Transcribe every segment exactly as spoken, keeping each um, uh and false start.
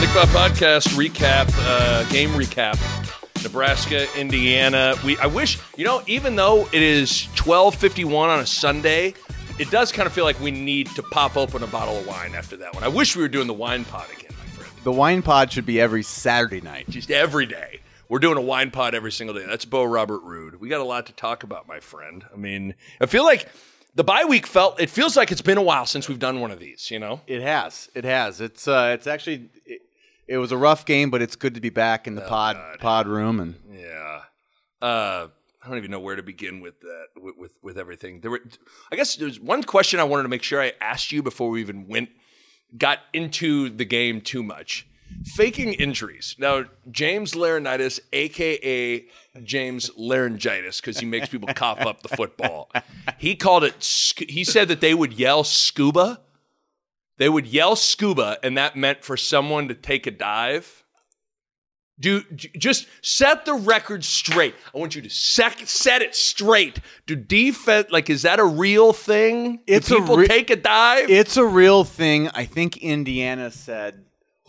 uh, podcast recap, uh, game recap. Nebraska, Indiana. We I wish, you know, even though it is twelve fifty-one on a Sunday, it does kind of feel like we need to pop open a bottle of wine after that one. I wish we were doing the wine pod again, my friend. The wine pod should be every Saturday night. Just every day. We're doing a wine pod every single day. That's Bo Robert Roode. We got a lot to talk about, my friend. I mean, I feel like the bye week felt, it feels like it's been a while since we've done one of these, you know? It has. It has. It's uh, it's actually, it, it was a rough game, but it's good to be back in the oh, pod God. pod room. And yeah. Uh, I don't even know where to begin with that, with, with, with everything. There were, I guess there's one question I wanted to make sure I asked you before we even went, got into the game too much. Faking injuries. Now, James Laurinaitis, a k a. James Laryngitis, because he makes people cough up the football. He called it, he said that they would yell scuba. They would yell scuba, and that meant for someone to take a dive. Do just set the record straight. I want you to sec, set it straight. Do defense, like, is that a real thing? It's Do people a re- take a dive? It's a real thing. I think Indiana said,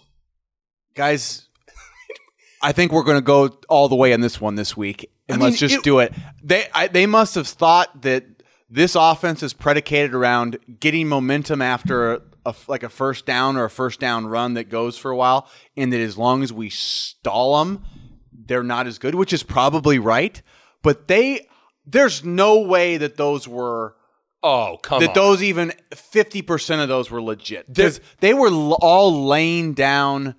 guys, I think we're going to go all the way on this one this week, and I mean, let's just it, do it. They I, they must have thought that this offense is predicated around getting momentum after a, a, like a first down or a first down run that goes for a while, and that as long as we stall them, they're not as good, which is probably right. But they there's no way that those were oh come that on. those even fifty percent of those were legit, because they were all laying down,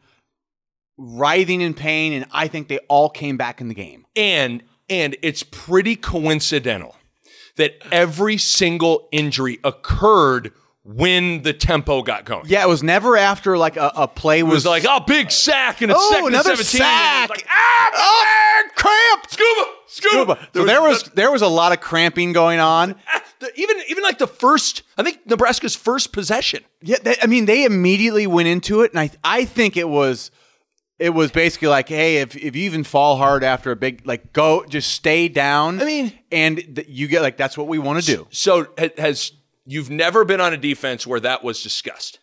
writhing in pain, and I think they all came back in the game. And and it's pretty coincidental that every single injury occurred when the tempo got going. Yeah, it was never after like a, a play was, it was like, oh, big sack, and it's oh, second and another seventeen. sack. And it's like, ah, oh, cramp, scuba, scuba. scuba. So there was there was a lot of cramping going on. Even even like the first, I think Nebraska's first possession. Yeah, they, I mean, they immediately went into it, and I I think it was. It was basically like, hey, if, if you even fall hard after a big, like, go, just stay down. I mean, and th- you get, like, that's what we want to do. So has, you've never been on a defense where that was discussed?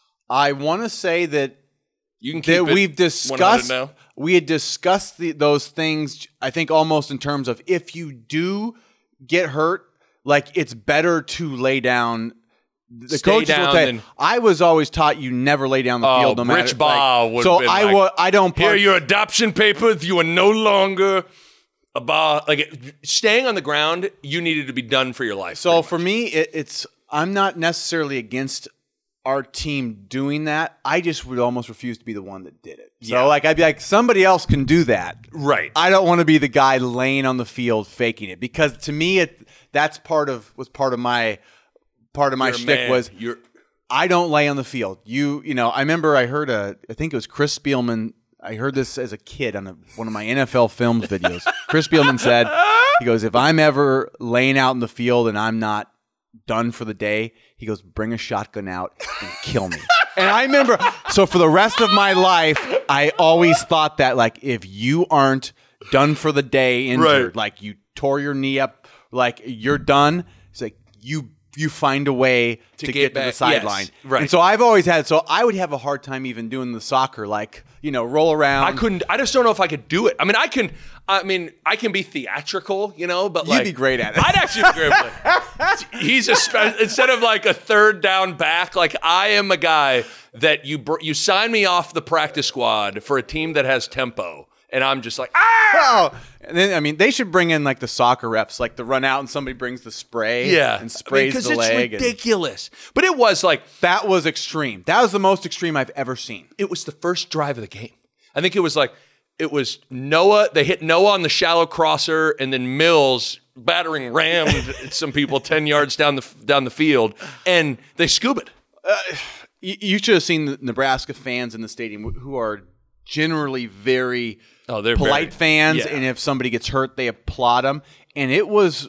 I want to say that, you can keep that it we've discussed, now. we had discussed the, those things, I think almost in terms of if you do get hurt, like, it's better to lay down. The Stay coaches down will tell you, and, I was always taught you never lay down the oh, field no matter. Rich Baugh like, would so have been I like, wa- I don't. Here are your adoption papers. You are no longer a Baugh. Like, staying on the ground, you needed to be done for your life. So for me, it, it's I'm not necessarily against our team doing that. I just would almost refuse to be the one that did it. So yeah. like I'd be like, somebody else can do that. Right. I don't want to be the guy laying on the field faking it, because to me, it that's part of was part of my part of my You're shtick was. You're I don't lay on the field. You, you know, I remember I heard a, I think it was Chris Spielman. I heard this as a kid on a, one of my N F L Films videos. Chris Spielman said, he goes, if I'm ever laying out in the field and I'm not done for the day, he goes, bring a shotgun out and kill me. And I remember, so for the rest of my life, I always thought that, like, if you aren't done for the day injured, right. like you tore your knee up, like you're done, it's like you you find a way to, to get, get to the back. sideline. Yes, right. And so I've always had, so I would have a hard time even doing the soccer, like, you know, roll around. I couldn't, I just don't know if I could do it. I mean, I can, I mean, I can be theatrical, you know, but You'd like. be great at it. I'd actually be great at it. He's a, spe- instead of like a third down back, like I am a guy that you, br- you sign me off the practice squad for a team that has tempo. And I'm just like, ah! Oh. And then, I mean, they should bring in like the soccer reps, like the run out and somebody brings the spray yeah. and sprays I mean, the leg. It's ridiculous. But it was like. That was extreme. That was the most extreme I've ever seen. It was the first drive of the game. I think it was like, it was Noah, they hit Noah on the shallow crosser, and then Mills battering rammed some people ten yards down the down the field, and they scuba. Uh, you, you should have seen the Nebraska fans in the stadium who are generally very oh, they're polite very, fans, yeah. and if somebody gets hurt, they applaud them. And it was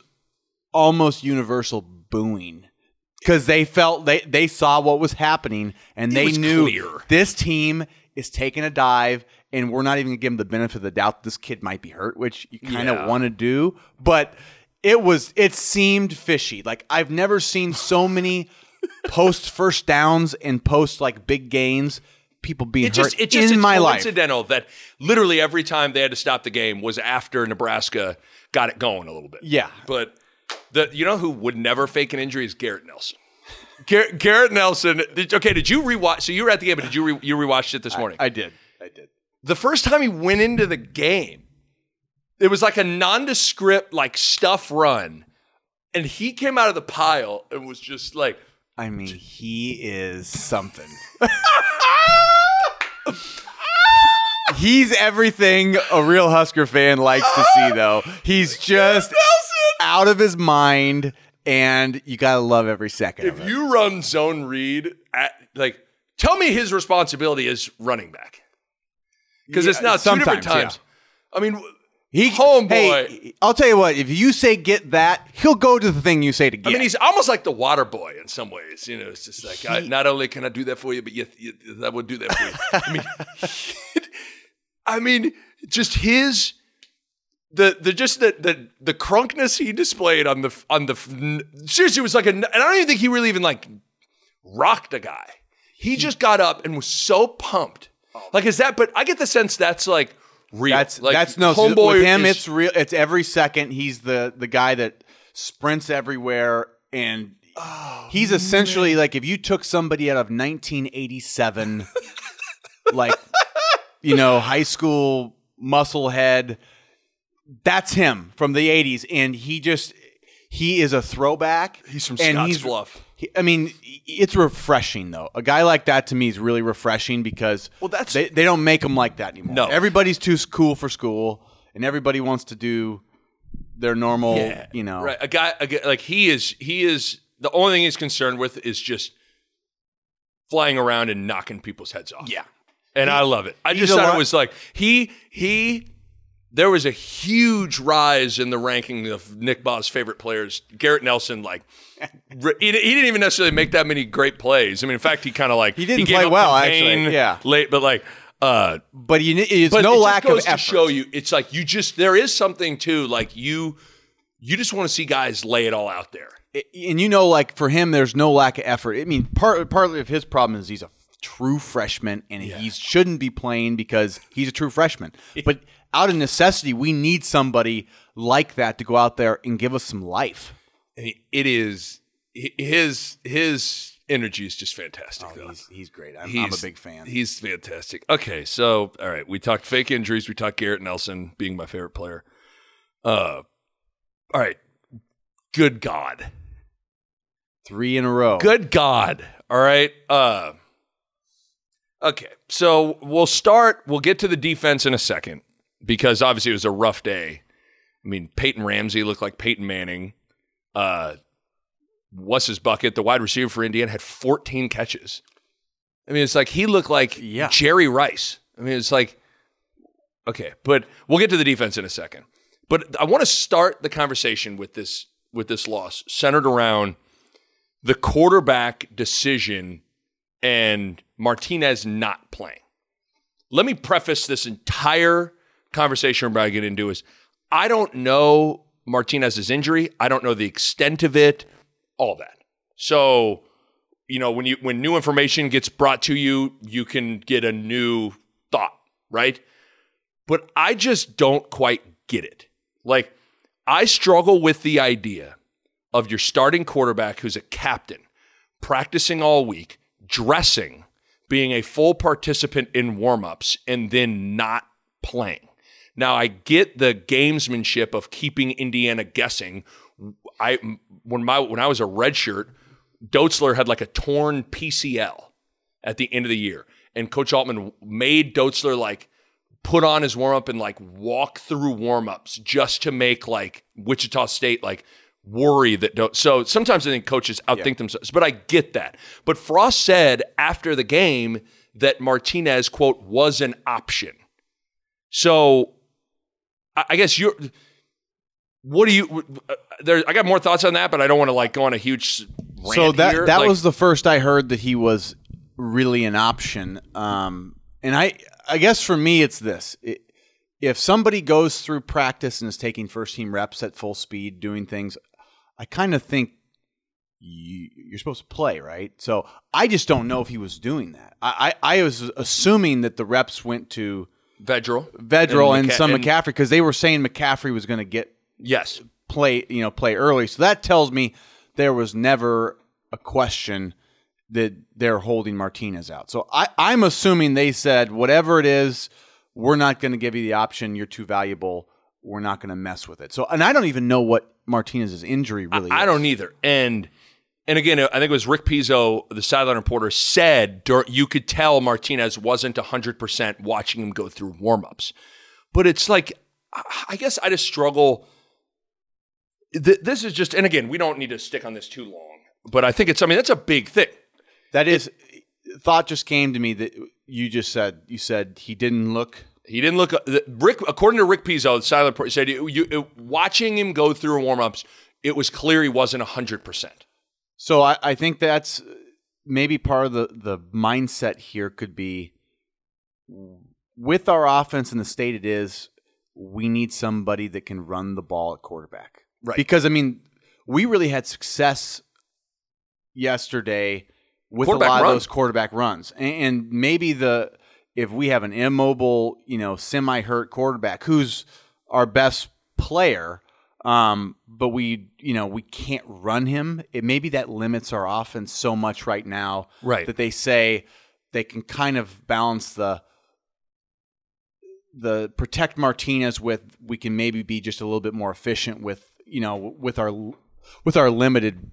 almost universal booing, because they felt they, they saw what was happening, and it they knew clear. This team is taking a dive, and we're not even going to give them the benefit of the doubt this kid might be hurt, which you kind of yeah. want to do. But it was it seemed fishy. Like, I've never seen so many post first downs and post like big gains people being it just, hurt it just, in it's my life. coincidental that literally every time they had to stop the game was after Nebraska got it going a little bit. Yeah. But the you know who would never fake an injury is Garrett Nelson. Garrett, Garrett Nelson. Did, okay, did you rewatch? So you were at the game, but did you re, you rewatched it this morning? I, I did. I did. The first time he went into the game, it was like a nondescript, like stuff run, and he came out of the pile and was just like, I mean, he is something. He's everything a real Husker fan likes to see, though. He's just out of his mind, and you gotta love every second if of it. you run zone read, at, like, tell me his responsibility is running back. Because Yeah, it's now two sometimes, different times. yeah. I mean, He, homeboy. Hey, I'll tell you what. If you say get that, he'll go to the thing you say to get. I mean, he's almost like the water boy in some ways. You know, it's just like, He- I, not only can I do that for you, but you, you, that would do that for you. I mean, I mean, just his the the just the the the crunkness he displayed on the on the seriously it was like a. And I don't even think he really even like rocked a guy. He just got up and was so pumped. Like, is that? But I get the sense that's like. Real. That's like, that's no homeboy with him. is, It's real. It's every second. He's the the guy that sprints everywhere, and oh, he's essentially man. like if you took somebody out of nineteen eighty-seven, like you know, high school muscle head. That's him from the eighties, and he just he is a throwback. He's from and Scotts he's, Bluff. He, I mean, it's refreshing though. A guy like that to me is really refreshing because well, that's they, they don't make them like that anymore. No, everybody's too cool for school, and everybody wants to do their normal. Yeah, you know, right? A guy, a guy like he is. He is the only thing he's concerned with is just flying around and knocking people's heads off. Yeah, and he, I love it. I just thought lot- it was like he he. There was a huge rise in the ranking of Nick Baugh's favorite players. Garrett Nelson, like, he, he didn't even necessarily make that many great plays. I mean, in fact, he kind of like he didn't he gave play up well, campaign actually. Yeah, late, but like, uh, but you, it's but no it just lack goes of to effort. show you, it's like you just there is something too, like you, you just want to see guys lay it all out there. And you know, like for him, there's no lack of effort. I mean, part partly of his problem is he's a true freshman, and Yeah. he shouldn't be playing because he's a true freshman. But out of necessity, we need somebody like that to go out there and give us some life. And he, it is his his energy is just fantastic. Oh, though. he's, he's great. I'm, He's, I'm a big fan. He's fantastic. Okay, so all right, we talked fake injuries. We talked Garrett Nelson being my favorite player. Uh, all right. Good God. Three in a row. Good God. All right. Uh, okay, so we'll start. We'll get to the defense in a second because obviously it was a rough day. I mean, Peyton Ramsey looked like Peyton Manning. Uh, what's his bucket? The wide receiver for Indiana had fourteen catches. I mean, it's like he looked like Yeah. Jerry Rice. I mean, it's like, okay, but we'll get to the defense in a second. But I want to start the conversation with this with this loss centered around the quarterback decision and Martinez not playing. Let me preface this entire conversation we're about to get into is I don't know Martinez's injury. I don't know the extent of it, all that. So, you know, when you when new information gets brought to you, you can get a new thought, right? But I just don't quite get it. Like, I struggle with the idea of your starting quarterback who's a captain, practicing all week, dressing, being a full participant in warmups, and then not playing. Now, I get the gamesmanship of keeping Indiana guessing. I when my when I was a redshirt, Doetzler had like a torn P C L at the end of the year, and Coach Altman made Doetzler like put on his warm up and like walk through warmups just to make like Wichita State like worry that don't. So sometimes I think coaches outthink yeah. themselves, but I get that. But Frost said after the game that Martinez, quote, was an option. So I guess you're, what do you, uh, there, I got more thoughts on that, but I don't want to like go on a huge rant So that, here. that like, was the first I heard that he was really an option. Um, and I, I guess for me, it's this. It, if somebody goes through practice and is taking first team reps at full speed, doing things, I kind of think you, you're supposed to play, right? So I just don't know if he was doing that. I, I, I was assuming that the reps went to Vedral, Vedral and, and, McCa- some and McCaffrey because they were saying McCaffrey was going to get yes play, you know, play early. So that tells me there was never a question that they're holding Martinez out. So I, I'm assuming they said, whatever it is, we're not going to give you the option. You're too valuable. We're not going to mess with it. So, and I don't even know what Martinez's injury really I, is. I don't either. And and again, I think it was Rick Pizzo, the sideline reporter, said dur- you could tell Martinez wasn't one hundred percent watching him go through warmups. But it's like, I guess I just struggle. Th- this is just, and again, we don't need to stick on this too long. But I think it's, I mean, that's a big thing. That is, it, thought just came to me that you just said, you said he didn't look. He didn't look, Rick, according to Rick Pizzo, the sideline reporter, said you, you, watching him go through warmups, it was clear he wasn't one hundred percent. So I, I think that's maybe part of the, the mindset here could be with our offense and the state it is, we need somebody that can run the ball at quarterback. Right. Because, I mean, we really had success yesterday with a lot run. of those quarterback runs. And, and maybe the if we have an immobile, you know, semi-hurt quarterback who's our best player, Um, but we, you know, we can't run him. It maybe that limits our offense so much right now, right? That they say they can kind of balance the the protect Martinez with we can maybe be just a little bit more efficient with, you know, with our with our limited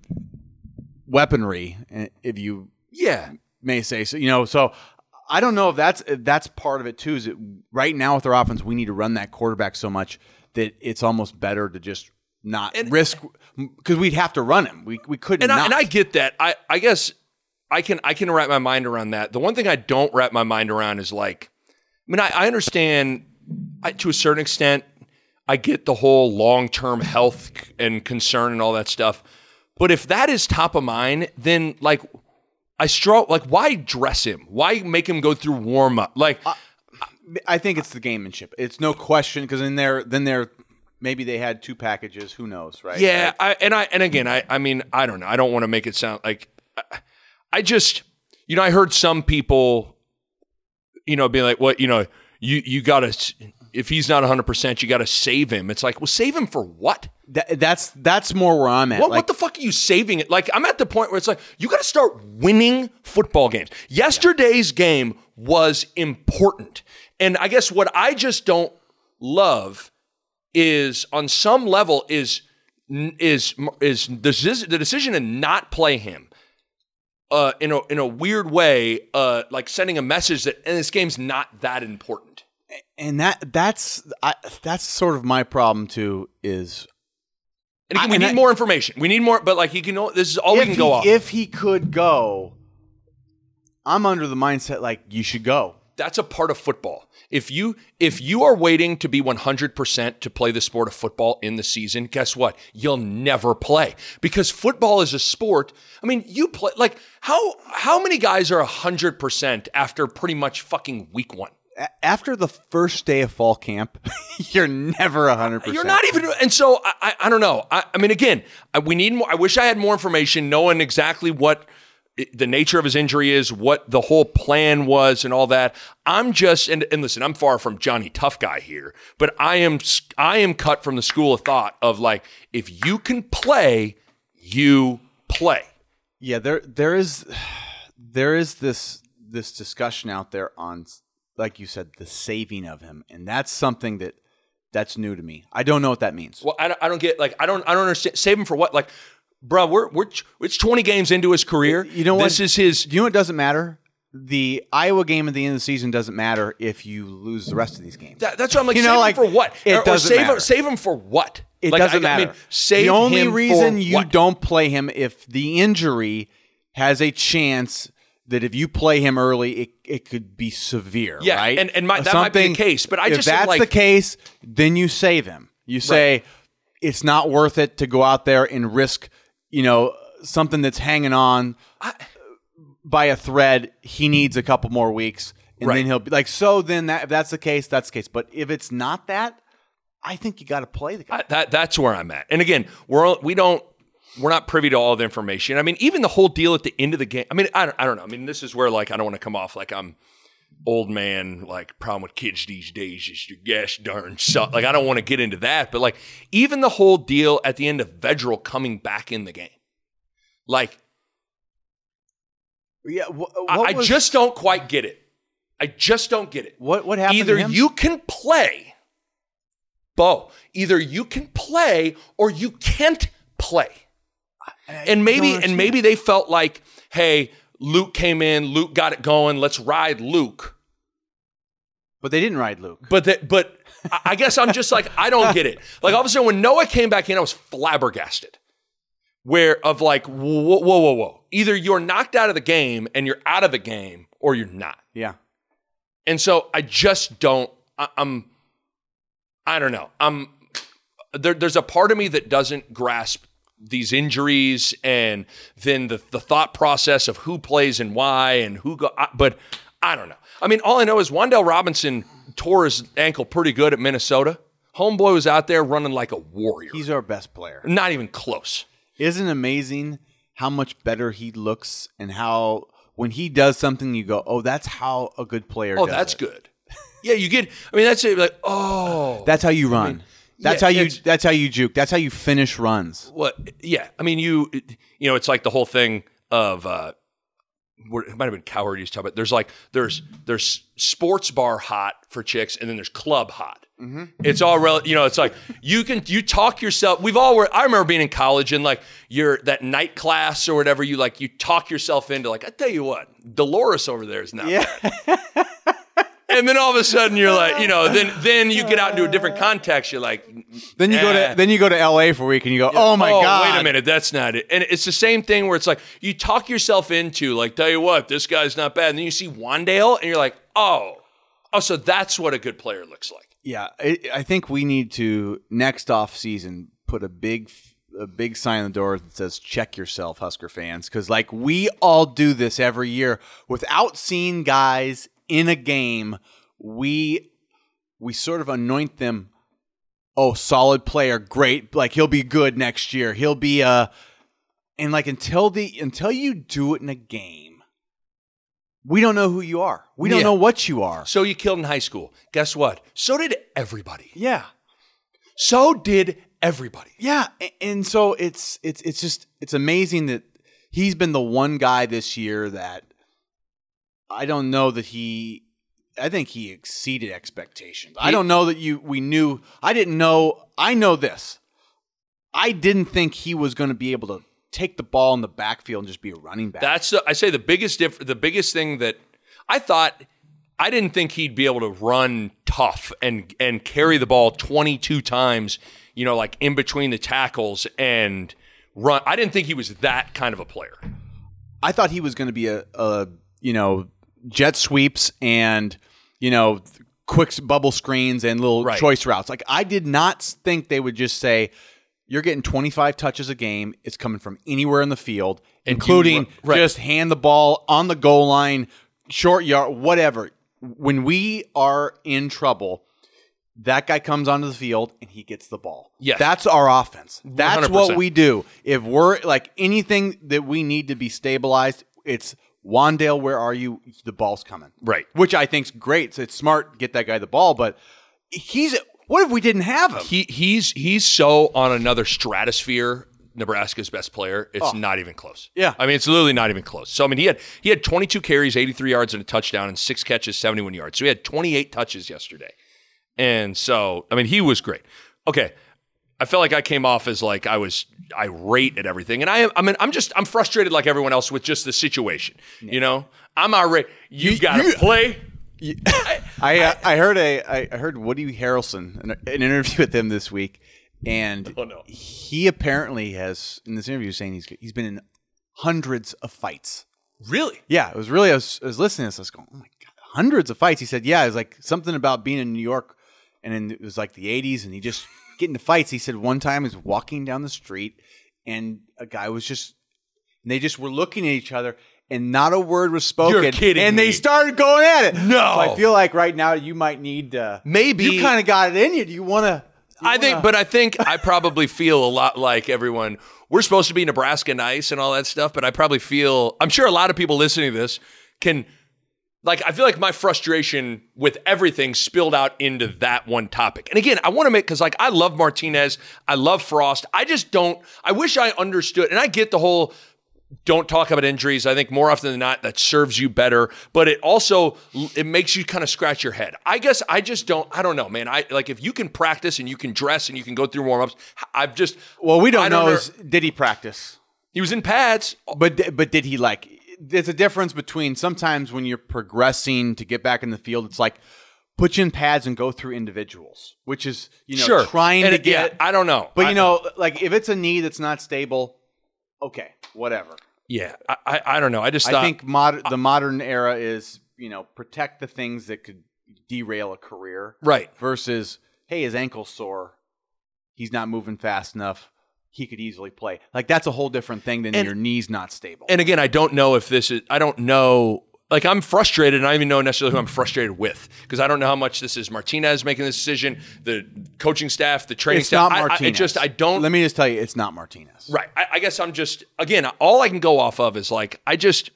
weaponry, if you yeah may say so. You know, so I don't know if that's if that's part of it too. Is that right now with our offense we need to run that quarterback so much that it's almost better to just not and, risk because we'd have to run him. We we couldn't. And not. I, and I get that. I, I guess I can I can wrap my mind around that. The one thing I don't wrap my mind around is like, I mean, I, I understand I, to a certain extent. I get the whole long term health and concern and all that stuff. But if that is top of mind, then like I struggle. Like, why dress him? Why make him go through warm up? Like. I, I think it's the gamemanship. It's no question because in there, then there, maybe they had two packages. Who knows, right? Yeah, like, I, and I and again, I I mean, I don't know. I don't want to make it sound like I, I just, you know, I heard some people, you know, being like, "What, you know, you you got to if he's not one hundred percent, you got to save him." It's like, well, save him for what? That, that's that's more where I'm at. What, like, what the fuck are you saving it? Like, I'm at the point where it's like, you got to start winning football games. Yesterday's yeah. game was important. And I guess what I just don't love is, on some level, is is is the decision to not play him uh, in a in a weird way, uh, like sending a message that and this game's not that important. And that that's I, that's sort of my problem too. Is and again, I, we and need I, more information. We need more, but like he can. This is all we can he, go off. If he could go, I'm under the mindset like you should go. That's a part of football. If you if you are waiting to be one hundred percent to play the sport of football in the season, guess what? You'll never play because football is a sport. I mean, you play like how how many guys are one hundred percent after pretty much fucking week one? After the first day of fall camp, you're never one hundred percent. You're not even, and so I I, I don't know. I, I mean, again, I, we need more. I wish I had more information, knowing exactly what the nature of his injury is, what the whole plan was and all that. I'm just, and, and listen, I'm far from Johnny Tough Guy here, but I am I am cut from the school of thought of like, if you can play, you play. Yeah, there there is there is this this discussion out there on, like you said, the saving of him. And that's something that that's new to me. I don't know what that means. Well, I don't, I don't get, like, I don't I don't understand. Save him for what? Like, bro, we're we're it's twenty games into his career. You know what? This is his. Do you know what doesn't matter? The Iowa game at the end of the season doesn't matter if you lose the rest of these games. That, that's what I'm like. You save know, him like, for what? It or, doesn't or save matter. Him, save him for what? It like, doesn't I, matter. I mean, save the only him reason for you what? don't play him if the injury has a chance that if you play him early, it, it could be severe. Yeah, right? and, and my, that might be the case. But I if just that's like, the case, then you save him. You say right. it's not worth it to go out there and risk, you know, something that's hanging on I, by a thread. He needs a couple more weeks, and right. then he'll be like. So then, that if that's the case, that's the case. But if it's not that, I think you got to play the guy. I, that that's where I'm at. And again, we're we don't we're not privy to all the information. I mean, even the whole deal at the end of the game. I mean, I don't, I don't know. I mean, this is where like I don't want to come off like I'm old man. Like problem with kids these days is your gosh darn son. Like I don't want to get into that, but like even the whole deal at the end of Vedral coming back in the game, like yeah, wh- what I, I was, just don't quite get it. I just don't get it. What what happened? Either to him? you can play, Bo. Either you can play or you can't play. I, I and maybe don't and maybe they felt like, hey, Luke came in, Luke got it going, let's ride Luke. But they didn't ride Luke. But that, but I guess I'm just like, I don't get it. Like all of a sudden when Noah came back in, I was flabbergasted. Where of like, whoa, whoa, whoa, whoa. Either you're knocked out of the game and you're out of the game or you're not. Yeah. And so I just don't, I, I'm, I don't know. I'm, there, there's a part of me that doesn't grasp these injuries and then the, the thought process of who plays and why and who go, I, but I don't know. I mean, all I know is Wan'Dale Robinson tore his ankle pretty good at Minnesota. Homeboy was out there running like a warrior. He's our best player. Not even close. Isn't it amazing how much better he looks and how when he does something you go, oh, that's how a good player Oh, does that's it. good. Yeah, you get, I mean, that's it. Like, oh. That's how you run. I mean, that's yeah, how you it's- that's how you juke. That's how you finish runs. What? Yeah. I mean, you, you know, it's like the whole thing of, uh, it might have been Cowherd used to talk about. There's like there's there's sports bar hot for chicks, and then there's club hot. Mm-hmm. It's all rel- you know. It's like you can you talk yourself. We've all were. I remember being in college and like you're that night class or whatever. You like you talk yourself into like I tell you what, Dolores over there is not Yeah. bad. And then all of a sudden you're like, you know, then then you get out into a different context. You're like, Then you go eh. to then you go to L A for a week and you go, oh my god, wait a minute, that's not it. And it's the same thing where it's like you talk yourself into like, tell you what, this guy's not bad. And then you see Wan'Dale and you're like, oh, oh, so that's what a good player looks like. Yeah, I, I think we need to next off season put a big a big sign on the door that says check yourself, Husker fans, because like we all do this every year without seeing guys in a game. We we sort of anoint them. Oh, solid player, great. Like he'll be good next year. He'll be uh and like until the until you do it in a game, we don't know who you are. We don't Yeah. know what you are. So you killed in high school. Guess what? So did everybody. Yeah. So did everybody. Yeah, a- and so it's it's it's just it's amazing that he's been the one guy this year that I don't know that he I think he exceeded expectations. I don't know that you we knew I didn't know I know this. I didn't think he was going to be able to take the ball in the backfield and just be a running back. That's the, I say the biggest diff- the biggest thing that I thought I didn't think he'd be able to run tough and and carry the ball twenty-two times, you know, like in between the tackles and run. I didn't think he was that kind of a player. I thought he was going to be a, a you know jet sweeps and you know quick bubble screens and little Right. choice routes. Like I did not think they would just say you're getting twenty-five touches a game. It's coming from anywhere in the field, And including you- right. just hand the ball on the goal line, short yard, whatever. When we are in trouble, that guy comes onto the field and he gets the ball. Yes. That's our offense. That's one hundred what percent. we do. If we're like anything that we need to be stabilized, it's Wan'Dale, where are you? The ball's coming. Right. Which I think's great. So it's smart to get that guy the ball, but he's what if we didn't have him? He he's he's so on another stratosphere. Nebraska's best player. It's Oh. not even close. Yeah. I mean, it's literally not even close. So I mean, he had he had twenty-two carries, eighty-three yards, and a touchdown, and six catches, seventy-one yards. So he had twenty-eight touches yesterday. And so I mean, he was great. Okay. I felt like I came off as like I was irate at everything, and I am. I mean, I'm just I'm frustrated like everyone else with just the situation. You know, I'm irate. You, You- got to you- play. I uh, I heard a I I heard Woody Harrelson an, an interview with him this week, and Oh, no. he apparently has in this interview saying he's he's been in hundreds of fights. Really? Yeah, it was really I was, I was listening to this. I was going, oh my god, hundreds of fights. He said, yeah, it was like something about being in New York, and then it was like the eighties, and he just get into fights. He said one time he was walking down the street, and a guy was just, and they just were looking at each other. And not a word was spoken. You're kidding And me. they started going at it. No. So I feel like right now you might need. Uh, Maybe- you kind of got it in you. Do you want to? I wanna... think, but I think I probably feel a lot like everyone. We're supposed to be Nebraska nice and all that stuff, but I probably feel, I'm sure a lot of people listening to this can, like, I feel like my frustration with everything spilled out into that one topic. And again, I want to make, because like, I love Martinez, I love Frost. I just don't, I wish I understood, and I get the whole, don't talk about injuries. I think more often than not, that serves you better. But it also, it makes you kind of scratch your head. I guess I just don't, I don't know, man. I like if you can practice and you can dress and you can go through warm-ups, I've just. Well, we don't, I know, don't know. Is, did he practice? He was in pads. But, but did he like, there's a difference between sometimes when you're progressing to get back in the field, it's like, put you in pads and go through individuals, which is, you know, sure. trying and to it, get. Yeah, I don't know. But, I, you know, like if it's a knee that's not stable, okay, whatever. Yeah, I, I, I don't know. I just I thought, think mod- the modern era is, you know, protect the things that could derail a career. Right. Versus, hey, his ankle's sore. He's not moving fast enough. He could easily play. Like, that's a whole different thing than and, your knee's not stable. And again, I don't know if this is, I don't know. Like, I'm frustrated, and I don't even know necessarily who I'm frustrated with, because I don't know how much this is Martinez making this decision, the coaching staff, the training it's staff. Not I, Martinez. I, it just, I don't. Let me just tell you, it's not Martinez. Right. I, I guess I'm just, again, all I can go off of is like, I just,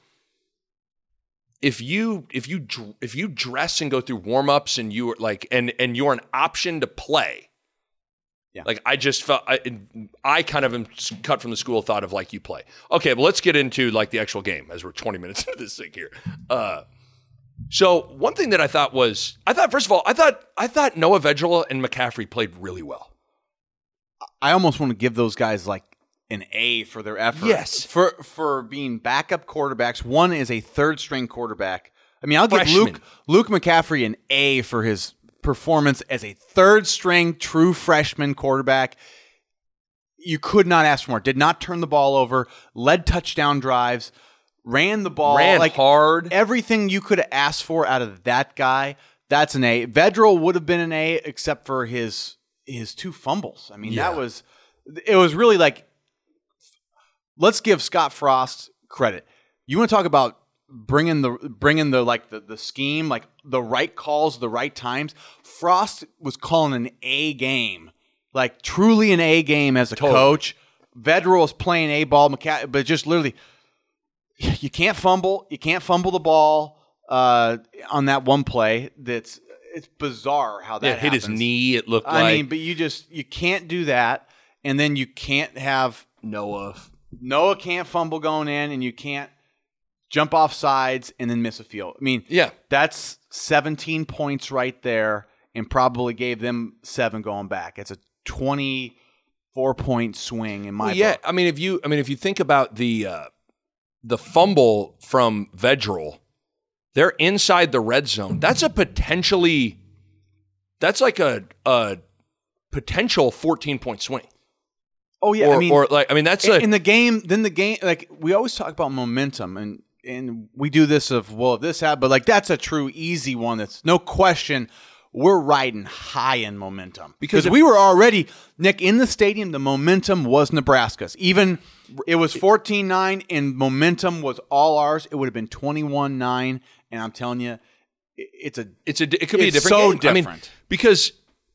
if you, if you, if you dress and go through warm-ups and you are like, and, and you're an option to play. Yeah. Like, I just felt, I, I kind of am cut from the school of thought of like, you play. Okay, but let's get into like the actual game as we're twenty minutes into this thing here. Uh, so one thing that I thought was, I thought, first of all, I thought, I thought Noah Vedral and McCaffrey played really well. I almost want to give those guys like an A for their effort. Yes. For, for being backup quarterbacks. One is a third string quarterback. I mean, I'll Freshman. give Luke, Luke McCaffrey an A for his performance as a third string true freshman quarterback. You could not ask for more. Did not turn the ball over, led touchdown drives, ran the ball. Ran like hard. Everything you could have asked for out of that guy, that's an A. Vedral would have been an A except for his his two fumbles. I mean, Yeah. that was, it was really like, let's give Scott Frost credit. You want to talk about bringing the bringing the like the, the scheme, like the right calls, the right times. Frost was calling an A game, like truly an A game as a Totally. coach. Vedral was playing A ball, McCa- but just literally, you can't fumble. You can't fumble the ball uh, on that one play. That's it's bizarre how that Yeah, hit his happens. knee. It looked I like mean, but you just you can't do that, and then you can't have Noah. Noah can't fumble going in, and you can't jump off sides and then miss a field. I mean, Yeah. that's seventeen points right there, and probably gave them seven going back. It's a twenty-four point swing in my Well, yeah, book. I mean, if you, I mean, if you think about the uh, the fumble from Vedral, they're inside the red zone. That's a potentially, that's like a a potential fourteen point swing. Oh yeah, Or, I mean, or like, I mean, that's a, in the game. Then the game, like we always talk about momentum, and and we do this of well, if this happened, but like that's a true easy one. That's no question. We're riding high in momentum because if- we were already, Nick, in the stadium. The momentum was Nebraska's. Even it was fourteen nine, and momentum was all ours. It would have been twenty-one nine, and I'm telling you, it- it's a it's a, it could be a it's different so game. I mean, different. because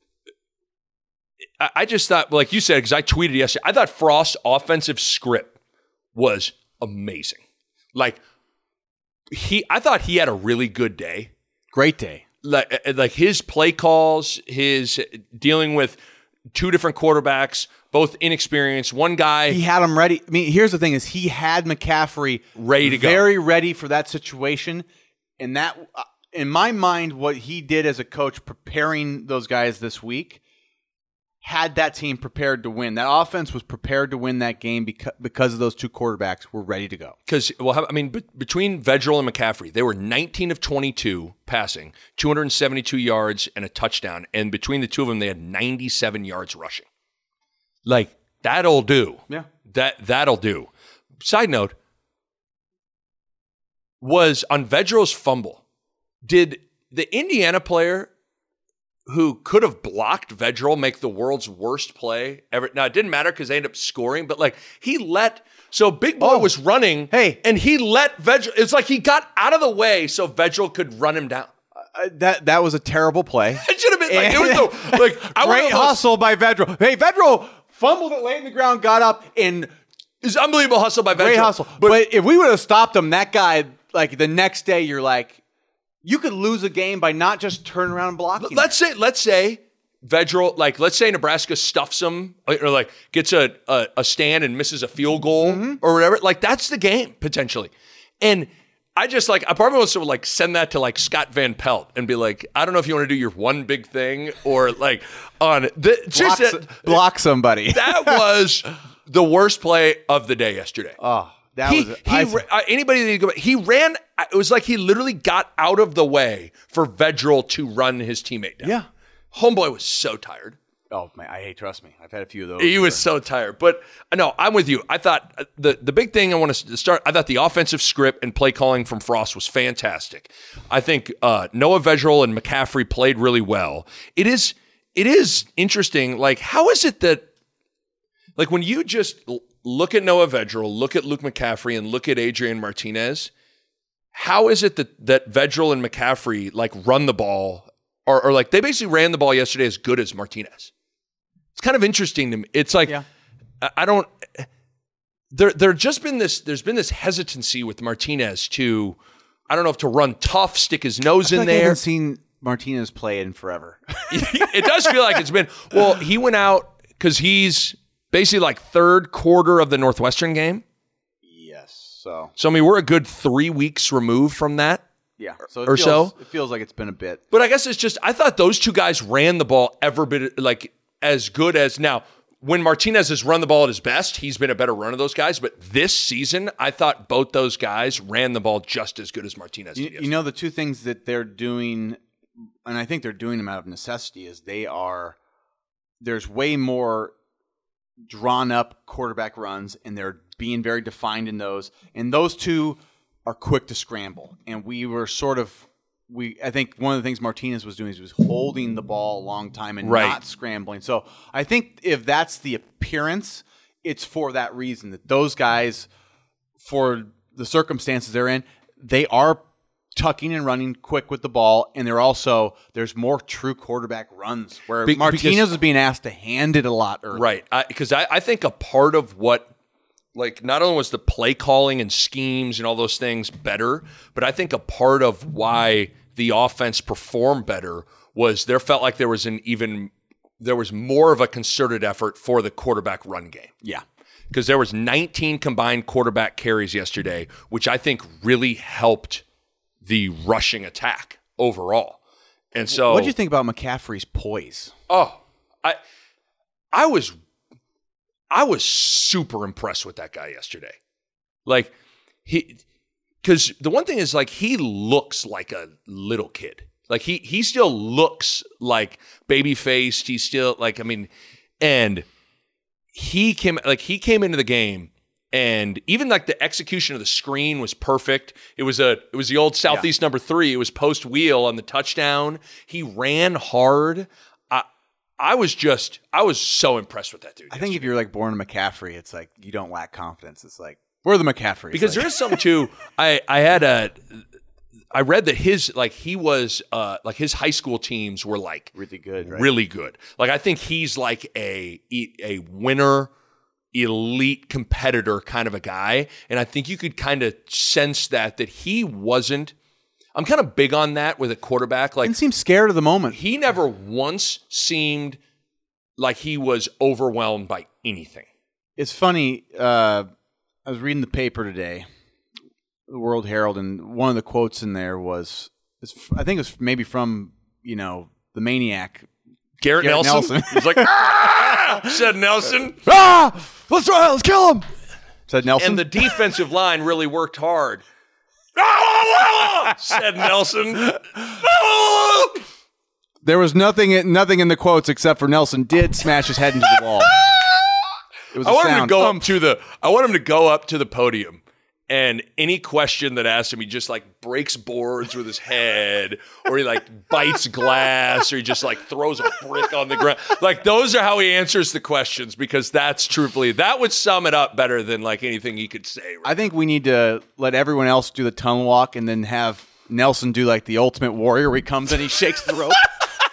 I, I just thought, like you said, because I tweeted yesterday, I thought Frost's offensive script was amazing. Like he, I thought he had a really good day. great day. Like, like his play calls, his dealing with two different quarterbacks, both inexperienced. One guy He had him ready. I mean, here's the thing: is he had McCaffrey Ready to go. very ready for that situation, and that, uh, in my mind, what he did as a coach, preparing those guys this week, had that team prepared to win. That offense was prepared to win that game because because of those two quarterbacks were ready to go. Because, well, how- I mean, be- between Vedral and McCaffrey, they were nineteen of twenty-two passing, two hundred seventy-two yards and a touchdown. And between the two of them, they had ninety-seven yards rushing. Like, that'll do. Yeah. That, that'll do. Side note, was on Vedral's fumble, did the Indiana player who could have blocked Vedral make the world's worst play ever? Now, it didn't matter because they ended up scoring, but like he let, so Big Boy Oh, was running, hey. and he let Vedral, it's like he got out of the way so Vedral could run him down. Uh, that that was a terrible play. It should have it. Like, it was the, like I great hustle by Vedral. Hey, Vedral fumbled it late in the ground, got up, and it's unbelievable hustle by Vedral. Great hustle. But, but if we would have stopped him, that guy, like the next day, you're like, you could lose a game by not just turning around and blocking. Let's say, let's say Vedral, like let's say Nebraska stuffs him or like gets a a, a stand and misses a field goal mm-hmm. or whatever. Like that's the game potentially, and. I just like, I probably want to like send that to like Scott Van Pelt and be like, I don't know if you want to do your one big thing or like on the, block, that, block somebody. That was the worst play of the day yesterday. Oh, that he, was, he, I, uh, anybody that go, he ran, it was like he literally got out of the way for Vedral to run his teammate down. Yeah. Homeboy was so tired. Oh, man, I hate, trust me. I've had a few of those. He was so tired. But no, I'm with you. I thought the, the big thing I want to start, I thought the offensive script and play calling from Frost was fantastic. I think uh, Noah Vedral and McCaffrey played really well. It is it is interesting. Like, how is it that, like, when you just look at Noah Vedral, look at Luke McCaffrey, and look at Adrian Martinez, how is it that, that Vedral and McCaffrey, like, run the ball, or, or like, they basically ran the ball yesterday as good as Martinez? It's kind of interesting to me. It's like, yeah. I don't, there, there just been this, there's been this hesitancy with Martinez to, I don't know if to run tough, stick his nose I feel in like there. I haven't seen Martinez play in forever. It does feel like it's been, well, he went out because he's basically like third quarter of the Northwestern game. Yes. So, so I mean, we're a good three weeks removed from that. Yeah. So it or feels, so. It feels like it's been a bit. But I guess it's just, I thought those two guys ran the ball ever bit like, as good as now. When Martinez has run the ball at his best, he's been a better runner of those guys. But this season, I thought both those guys ran the ball just as good as Martinez you, did. You know, the two things that they're doing, and I think they're doing them out of necessity, is they are, there's way more drawn up quarterback runs, and they're being very defined in those. And those two are quick to scramble. And we were sort of, We, I think one of the things Martinez was doing is he was holding the ball a long time and right. not scrambling. So I think if that's the appearance, it's for that reason that those guys, for the circumstances they're in, they are tucking and running quick with the ball, and they're also there's more true quarterback runs where Be- Martinez because, is being asked to hand it a lot early. Right, because I, I, I think a part of what. Like, not only was the play calling and schemes and all those things better, but I think a part of why the offense performed better was there felt like there was an even, there was more of a concerted effort for the quarterback run game. Yeah. Because there was nineteen combined quarterback carries yesterday, which I think really helped the rushing attack overall. And so. What did you think about McCaffrey's poise? Oh, I, I was I was super impressed with that guy yesterday. Like, he, because the one thing is, like, he looks like a little kid. Like, he he still looks like baby-faced. He's still, like, I mean, and he came, like, he came into the game, and even, like, the execution of the screen was perfect. It was a, it was the old Southeast yeah. number three. It was post-wheel on the touchdown. He ran hard. I was just, I was so impressed with that dude. I yesterday. think if you're like born a McCaffrey, it's like you don't lack confidence. It's like, we're the McCaffreys. Because like. there is something too, I, I had a, I read that his, like he was, uh, like his high school teams were like. Really good, right? Really good. Like I think he's like a, a winner, elite competitor kind of a guy. And I think you could kind of sense that, that he wasn't, I'm kind of big on that with a quarterback. Like, didn't seem scared of the moment. He never once seemed like he was overwhelmed by anything. It's funny. Uh, I was reading the paper today, the World Herald, and one of the quotes in there was, I think it was maybe from, you know, the Maniac. Garrett, Garrett Nelson. Nelson. He's like, ah! Said Nelson. Ah! Let's try. Let's kill him. Said Nelson. And the defensive line really worked hard. Said Nelson. There was nothing, nothing in the quotes except for Nelson did smash his head into the wall. It was I a want him to sound. go up to the. I want him to go up to the podium, and any question that asks him, he just like breaks boards with his head, or he like bites glass, or he just like throws a brick on the ground. Like those are how he answers the questions, because that's truthfully that would sum it up better than like anything he could say. Right? I think we need to let everyone else do the tunnel walk, and then have Nelson do like the Ultimate Warrior, where he comes and he shakes the rope.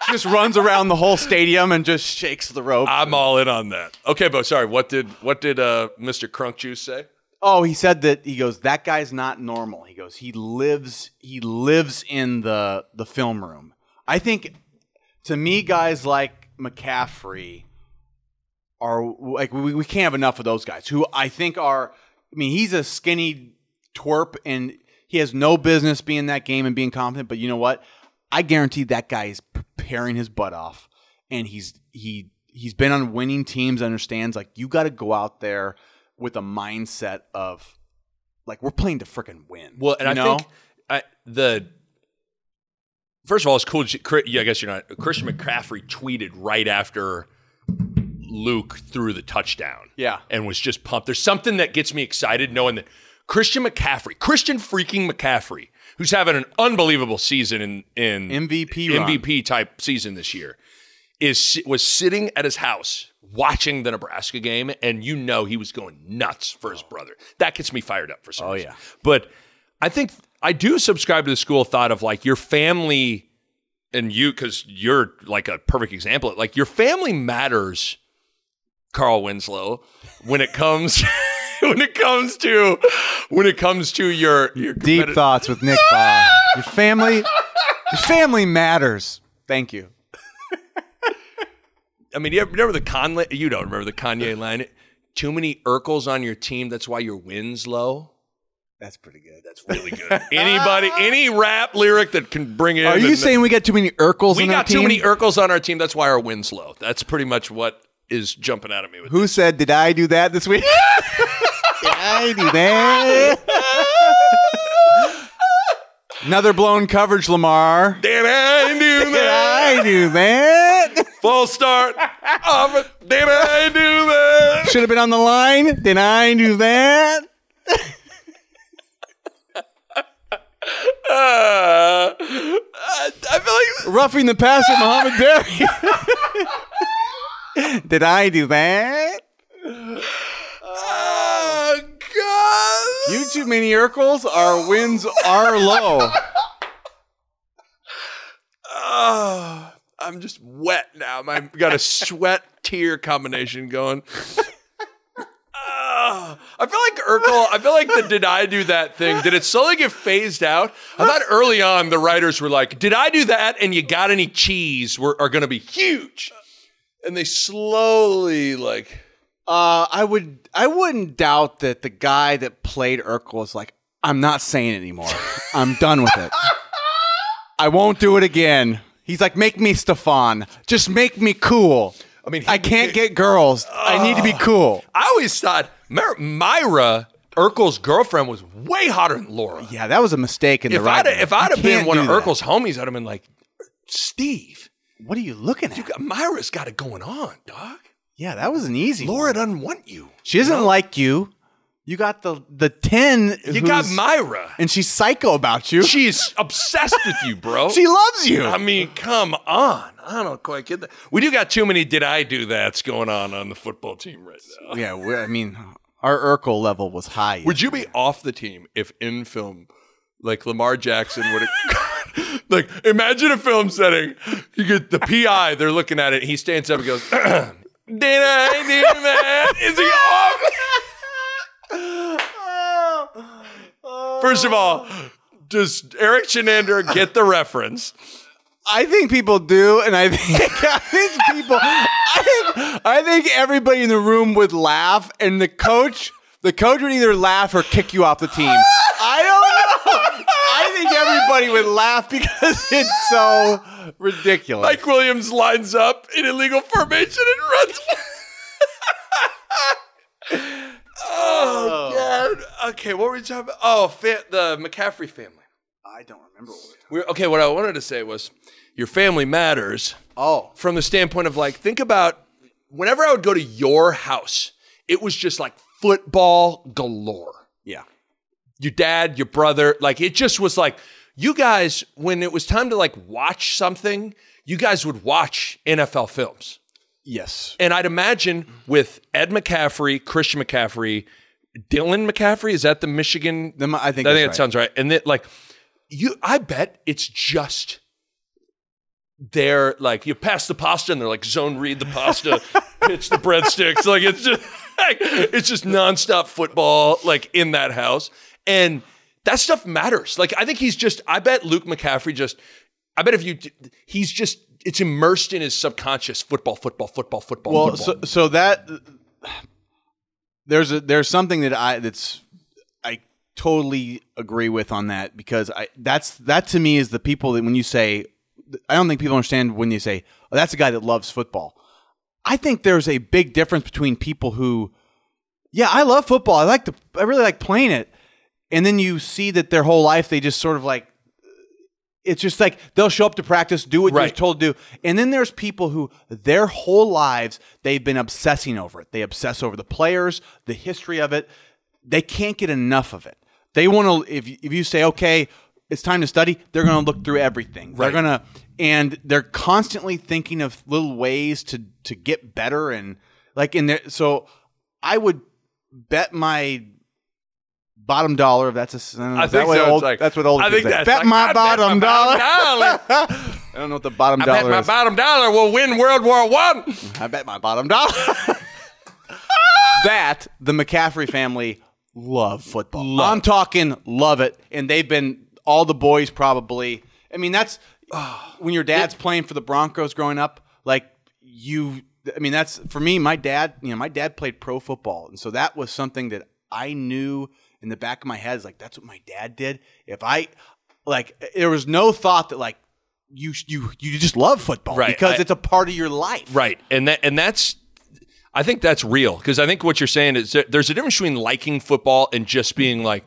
just runs around the whole stadium and just shakes the rope. I'm all in on that. Okay, but sorry, what did what did uh, Mister Crunk Juice say? Oh, he said that he goes, that guy's not normal. He goes, he lives he lives in the the film room. I think to me, guys like McCaffrey are like we, we can't have enough of those guys who I think are I mean, he's a skinny twerp and he has no business being in that game and being confident, but you know what? I guarantee that guy is preparing his butt off, and he's he he's been on winning teams, understands like you got to go out there with a mindset of like we're playing to freaking win. Well, and I know? think I, the first of all, it's cool. Yeah, I guess you're not. Christian McCaffrey tweeted right after Luke threw the touchdown. Yeah, and was just pumped. There's something that gets me excited knowing that Christian McCaffrey, Christian freaking McCaffrey, who's having an unbelievable season in in M V P M V P type season this year, is was sitting at his house watching the Nebraska game, and you know he was going nuts for his brother. That gets me fired up for some oh, reason. Yeah. But I think I do subscribe to the school of thought of like your family and you, because you're like a perfect example. Like your family matters, Carl Winslow, when it comes when it comes to when it comes to your, your deep thoughts with Nick Baugh. Your family, your family matters. Thank you. I mean, you remember the Con? You don't remember the Kanye line? Too many Urkels on your team. That's why your win's low. That's pretty good. That's really good. Anybody, any rap lyric that can bring in. Are you saying we got too many Urkels we on our got team? too many Urkels on our team. That's why our win's low. That's pretty much what is jumping out at me. With Who this. said, did I do that this week? Did I do that? Another blown coverage, Lamar. Did I do Did that? I do that? False start. Off it. Did I do that? Should have been on the line. Did I do that? Uh, I feel like Roughing the passer, Muhammad Berry. Did I do that? Oh, God. You too many Urkels. Our wins are low. Oh, I'm just wet now. I've got a sweat tear combination going. Oh, I feel like Urkel, I feel like the did I do that thing, did it slowly get phased out? I thought early on the writers were like, did I do that and you got any cheese were, are going to be huge. And they slowly like... Uh, I would, I wouldn't doubt that the guy that played Urkel was like, I'm not saying it anymore. I'm done with it. I won't do it again. He's like, make me Stefan. Just make me cool. I mean, I can't get girls. Uh, I need to be cool. I always thought My- Myra, Urkel's girlfriend, was way hotter than Laura. Yeah, that was a mistake in if the right. I'd, if I'd You have been can't one do of that. Urkel's homies, I'd have been like, Steve, what are you looking at? you got, Myra's got it going on, dog. Yeah, that was an easy Laura one. doesn't want you. She doesn't you know? like you. You got the the ten. You got Myra. And she's psycho about you. She's obsessed with you, bro. She loves you. I mean, come on. I don't quite get that. We do got too many did I do that's going on on the football team right now. Yeah, we- I mean, our Urkel level was high. Would you be off the team if in film, like Lamar Jackson would have, like, imagine a film setting, you get the P I, they're looking at it, he stands up and goes, did I do that? Is he off? First of all, does Eric Shenander get the reference? I think people do, and I think I think people. I think I think everybody in the room would laugh, and the coach, the coach would either laugh or kick you off the team. I don't know. I think everybody would laugh because it's so ridiculous. Mike Williams lines up in illegal formation and runs. Oh, God. Okay, what were we talking about? Oh, fa- the McCaffrey family. I don't remember what we we're Okay, what I wanted to say was your family matters. Oh. From the standpoint of like, think about whenever I would go to your house, it was just like football galore. Yeah. Your dad, your brother, like it just was like, you guys, when it was time to like watch something, you guys would watch N F L films. Yes. And I'd imagine with Ed McCaffrey, Christian McCaffrey, Dylan McCaffrey, is that the Michigan? The, I think I that's think it right. sounds right. And then like you, I bet it's just they're like, you pass the pasta and they're like zone read the pasta, pitch the breadsticks. Like it's just like, it's just nonstop football like in that house. And that stuff matters. Like I think he's just, I bet Luke McCaffrey just, I bet if you, he's just, it's immersed in his subconscious football, football, football, football, well, football. so so that there's a there's something that I that's I totally agree with on that because I that's that to me is the people that when you say I don't think people understand when you say, oh, that's a guy that loves football. I think there's a big difference between people who, yeah, I love football. I like to, I really like playing it. And then you see that their whole life, they just sort of like, it's just like they'll show up to practice, do what right. you're told to do. And then there's people who their whole lives, they've been obsessing over it. They obsess over the players, the history of it. They can't get enough of it. They want to, if, if you say, okay, it's time to study, they're going to look through everything. They're right. going to, and they're constantly thinking of little ways to, to get better. And like in there, so I would bet my bottom dollar, if that's a, I, I think that so. Old, like, that's what old I kids think say. that's Bet like, my I bottom bet my dollar. bottom dollar. I don't know what the bottom I dollar bet my is. bottom dollar will win World War One. I bet my bottom dollar. That the McCaffrey family love football. Love. I'm talking love it, and they've been all the boys probably. I mean, that's uh, when your dad's it, playing for the Broncos growing up. Like you, I mean, that's for me. My dad, you know, my dad played pro football, and so that was something that I knew in the back of my head. Is like that's what my dad did. If I like, there was no thought that like you you you just love football right. because I, it's a part of your life, right? And that and that's. I think that's real because I think what you're saying is that there's a difference between liking football and just being like,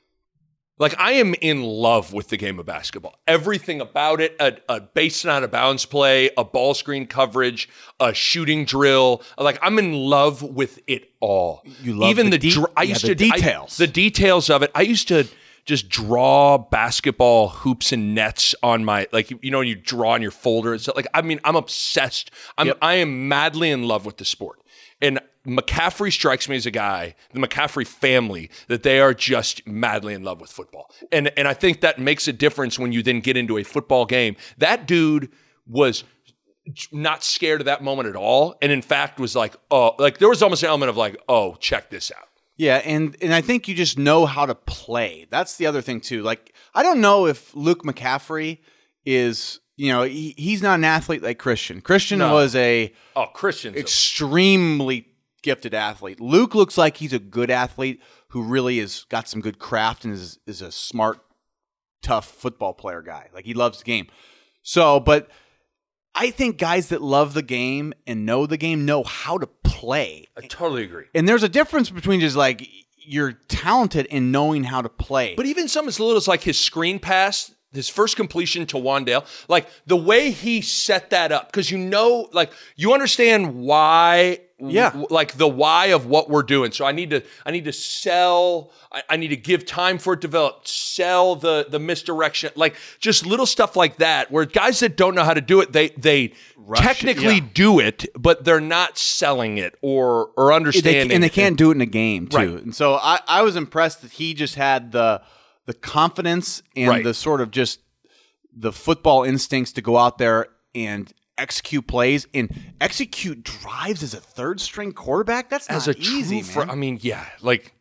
like I am in love with the game of basketball. Everything about it, a, a base and out of bounds play, a ball screen coverage, a shooting drill. Like I'm in love with it all. You love even the, the, de- dr- I yeah, used the to details, I, the details of it. I used to just draw basketball hoops and nets on my, like, you know, you draw on your folder and stuff. Like, I mean, I'm obsessed. I'm, yep. I am madly in love with the sport. And McCaffrey strikes me as a guy, the McCaffrey family, that they are just madly in love with football. And and I think that makes a difference when you then get into a football game. That dude was not scared of that moment at all. And in fact was like, oh, like there was almost an element of like, oh, check this out. Yeah, and, and I think you just know how to play. That's the other thing too. Like, I don't know if Luke McCaffrey is... You know, he, he's not an athlete like Christian. Christian no. was a oh, Christian's extremely a- gifted athlete. Luke looks like he's a good athlete who really has got some good craft and is is a smart, tough football player guy. Like he loves the game. So, but I think guys that love the game and know the game know how to play. I totally agree. And there's a difference between just like you're talented in knowing how to play. But even something as little as like his screen pass. His first completion to Wandale, like the way he set that up, because you know, like you understand why, yeah, w- like the why of what we're doing. So I need to, I need to sell, I, I need to give time for it to develop, sell the the misdirection, like just little stuff like that. Where guys that don't know how to do it, they they Rush technically it, yeah. do it, but they're not selling it or or understanding, they, and they it. can't do it in a game too. Right. And so I, I was impressed that he just had the. the confidence and right. the sort of just the football instincts to go out there and execute plays and execute drives as a third string quarterback. That's as not a easy, true fr- man. I mean, yeah, like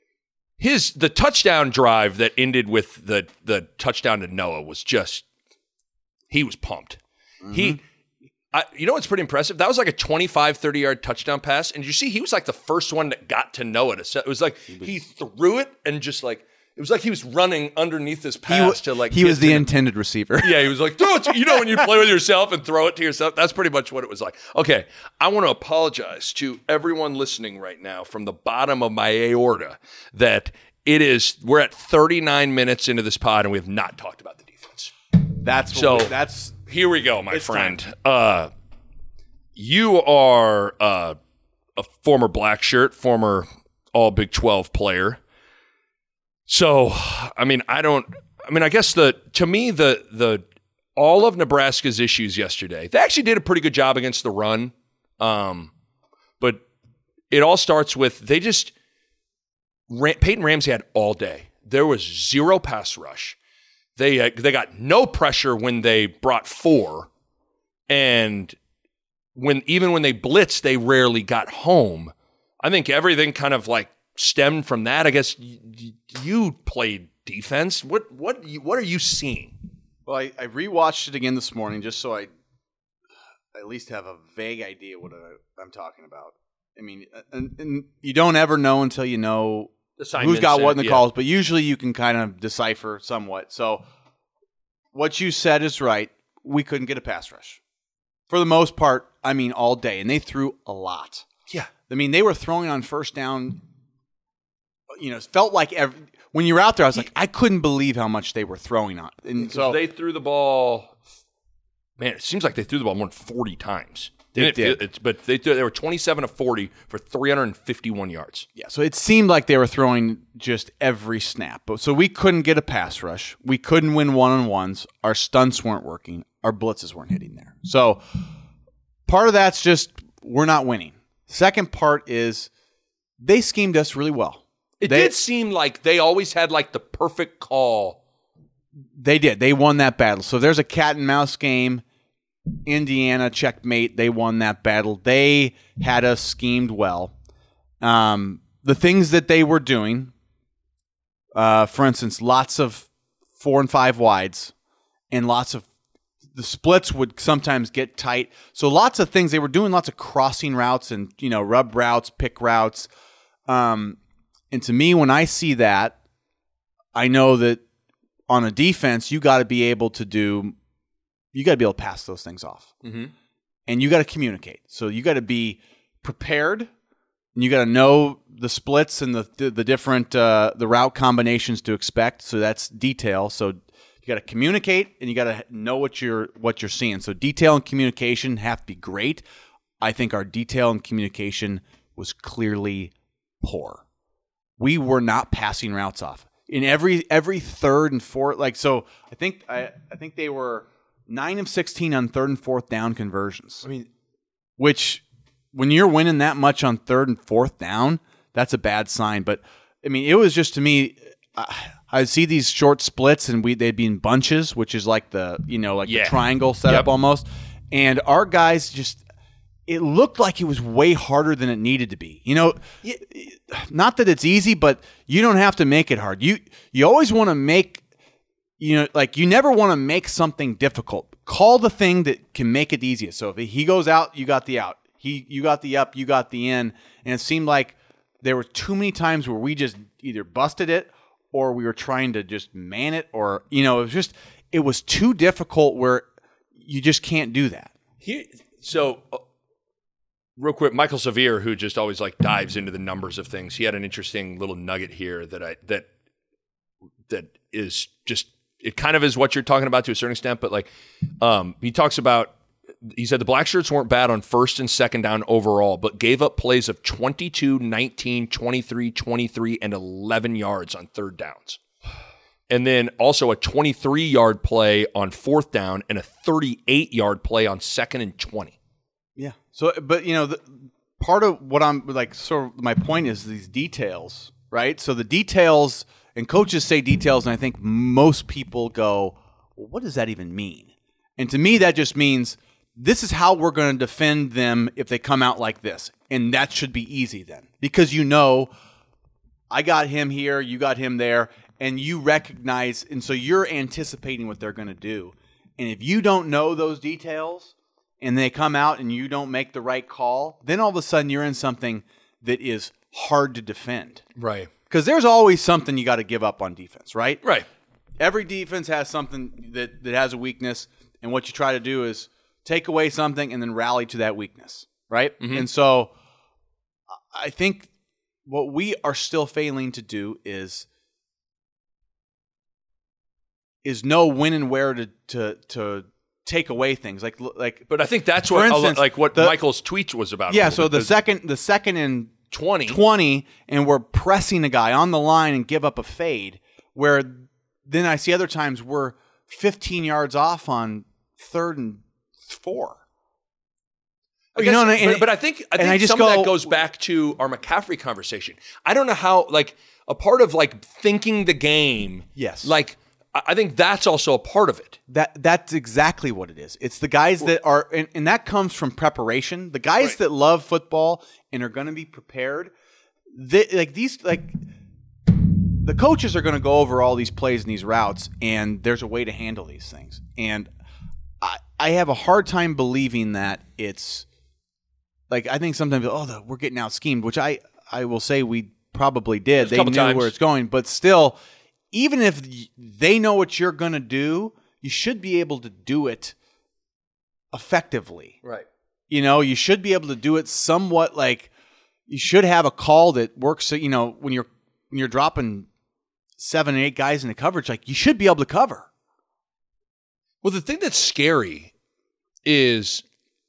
his the touchdown drive that ended with the the touchdown to Noah was just he was pumped. Mm-hmm. He I, you know what's pretty impressive? That was like a twenty-five, thirty-yard touchdown pass. And you see he was like the first one that got to Noah to set. It was like he, was, he threw it and just like it was like he was running underneath his pass he, to like. He was the the, intended receiver. Yeah, he was like, throw it to, you know, when you play with yourself and throw it to yourself. That's pretty much what it was like. Okay, I want to apologize to everyone listening right now from the bottom of my aorta that it is. We're at thirty-nine minutes into this pod and we have not talked about the defense. That's so. We, that's here we go, my friend. Uh, you are uh, a former black shirt, former All Big twelve player. So, I mean, I don't, I mean, I guess the, to me, the, the, all of Nebraska's issues yesterday, they actually did a pretty good job against the run. Um, but it all starts with, they just, Ram, Peyton Ramsey had all day. There was zero pass rush. They, uh, they got no pressure when they brought four. And when even when they blitzed, they rarely got home. I think everything kind of like stemmed from that. I guess y- y- you played defense. What what what are you seeing? Well, I, I rewatched it again this morning just so I at least have a vague idea what I, I'm talking about. I mean, and, and you don't ever know until you know who's got what in the yeah. calls, but usually you can kind of decipher somewhat. So what you said is right. We couldn't get a pass rush. For the most part, I mean, all day. And they threw a lot. Yeah. I mean, they were throwing on first down. You know, it felt like every, when you were out there, I was like, I couldn't believe how much they were throwing on. And so they threw the ball. Man, it seems like they threw the ball more than forty times. Didn't it, it did. It's, but they they were twenty-seven of forty for three hundred fifty-one yards. Yeah, so it seemed like they were throwing just every snap. But so we couldn't get a pass rush. We couldn't win one-on-ones. Our stunts weren't working. Our blitzes weren't hitting there. So part of that's just we're not winning. Second part is they schemed us really well. It they, did seem like they always had like the perfect call. They did. They won that battle. So there's a cat and mouse game. Indiana checkmate. They won that battle. They had us schemed well. Um, the things that they were doing, uh, for instance, lots of four and five wides, and lots of the splits would sometimes get tight. So lots of things they were doing, lots of crossing routes and you know rub routes, pick routes. Um, and to me, when I see that, I know that on a defense, you got to be able to do. You got to be able to pass those things off. Mm-hmm. And you got to communicate. So you got to be prepared, and you got to know the splits and the the, the different uh, the route combinations to expect. So that's detail. So you got to communicate, and you got to know what you're what you're seeing. So detail and communication have to be great. I think our detail and communication was clearly poor. We were not passing routes off in every every third and fourth. Like so, I think I I think they were nine of sixteen on third and fourth down conversions. I mean, which when you're winning that much on third and fourth down, that's a bad sign. But I mean, it was just to me, I, I see these short splits and we they'd be in bunches, which is like the you know like yeah. the triangle setup yep. almost. And our guys just, it looked like it was way harder than it needed to be. You know, not that it's easy, but you don't have to make it hard. You you always want to make. You know, like you never want to make something difficult. Call the thing that can make it easiest. So if he goes out, you got the out. He, you got the up, you got the in. And it seemed like there were too many times where we just either busted it or we were trying to just man it, or you know, it was just it was too difficult where you just can't do that. Here, so uh, real quick, Michael Severe, who just always like dives into the numbers of things, he had an interesting little nugget here that I that that is just. It kind of is what you're talking about to a certain extent, but like um, he talks about, he said the Black Shirts weren't bad on first and second down overall, but gave up plays of twenty-two, nineteen, twenty-three, twenty-three, and eleven yards on third downs. And then also a twenty-three-yard play on fourth down and a thirty-eight-yard play on second and twenty. Yeah. So, but you know, the, part of what I'm like, sort of my point is these details, right? So the details. And coaches say details, and I think most people go, well, what does that even mean? And to me, that just means this is how we're going to defend them if they come out like this. And that should be easy then. Because you know, I got him here, you got him there, and you recognize, and so you're anticipating what they're going to do. And if you don't know those details, and they come out and you don't make the right call, then all of a sudden you're in something that is hard to defend. Right. Because there's always something you got to give up on defense, right? Right. Every defense has something that, that has a weakness, and what you try to do is take away something and then rally to that weakness, right? Mm-hmm. And so I think what we are still failing to do is is know when and where to to to take away things. Like like. But I think that's what instance, like what the, Michael's tweet was about. Yeah. So the second the second and twenty. twenty, and we're pressing a guy on the line and give up a fade, where then I see other times we're fifteen yards off on third and four. I guess, you know, and, but, but I think I think I some go, of that goes back to our McCaffrey conversation. I don't know how, like, a part of like thinking the game. Yes. Like I think that's also a part of it. That that's exactly what it is. It's the guys that are, and, and that comes from preparation. The guys Right. that love football and are going to be prepared. They, like these, like the coaches are going to go over all these plays and these routes, and there's a way to handle these things. And I, I have a hard time believing that it's like I think sometimes oh the, we're getting out schemed, which I I will say we probably did. They knew times. where it's going, but still. Even if they know what you're going to do, you should be able to do it effectively. Right. You know, you should be able to do it somewhat like you should have a call that works. You know, when you're when you're dropping seven and eight guys into coverage, like you should be able to cover. Well, the thing that's scary is,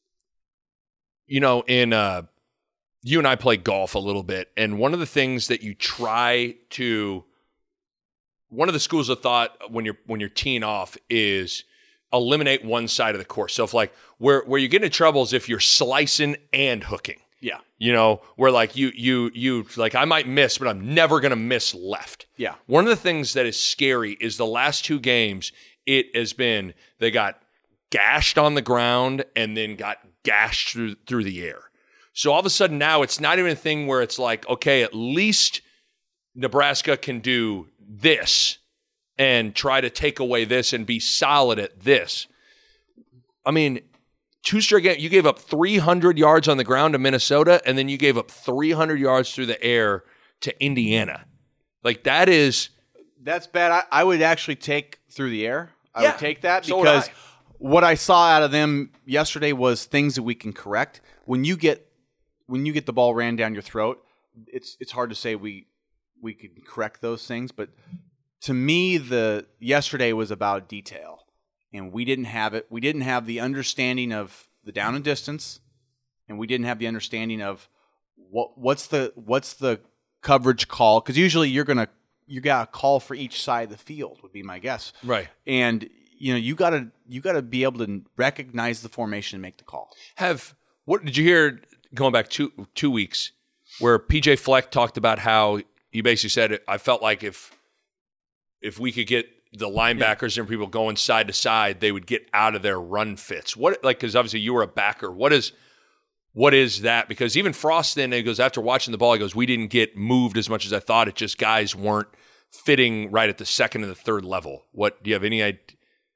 you know, in uh, you and I play golf a little bit, and one of the things that you try to One of the schools of thought when you're when you're teeing off is eliminate one side of the course. So if like where where you get into trouble is if you're slicing and hooking. Yeah. You know, where like you you you like I might miss, but I'm never gonna miss left. Yeah. One of the things that is scary is the last two games, it has been they got gashed on the ground and then got gashed through through the air. So all of a sudden now it's not even a thing where it's like, okay, at least Nebraska can do this and try to take away this and be solid at this. I mean, two straight games, you gave up three hundred yards on the ground to Minnesota, and then you gave up three hundred yards through the air to Indiana. Like, that is... That's bad. I, I would actually take through the air. I Yeah, would take that so would because I. what I saw out of them yesterday was things that we can correct. When you get when you get the ball ran down your throat, it's it's hard to say we we could correct those things. But to me, the yesterday was about detail, and we didn't have it. We didn't have the understanding of the down and distance, and we didn't have the understanding of what what's the what's the coverage call, because usually you're gonna you got a call for each side of the field would be my guess, Right. and you know you gotta you gotta be able to recognize the formation and make the call. Have what did you hear going back two two weeks where P J Fleck talked about how he basically said, I felt like if if we could get the linebackers and people going side to side, they would get out of their run fits. What, like, because obviously you were a backer. What is what is that? Because even Frost then, he goes, after watching the ball, he goes, we didn't get moved as much as I thought. It just guys weren't fitting right at the second and the third level. What, do you have any idea?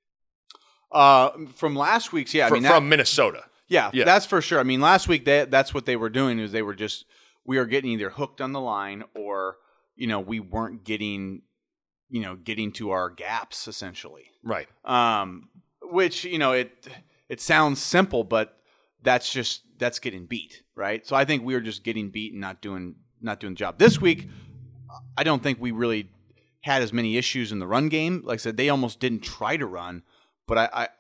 Uh, from last week's, yeah, I From, mean that, from Minnesota. Yeah, Yeah. that's for sure. I mean, last week they, that's what they were doing is they were just we were getting either hooked on the line or you know we weren't getting you know getting to our gaps essentially. Right. Um, which you know it it sounds simple, but that's just that's getting beat, right? So I think we were just getting beat and not doing not doing the job. This week, I don't think we really had as many issues in the run game. Like I said, they almost didn't try to run, but I. I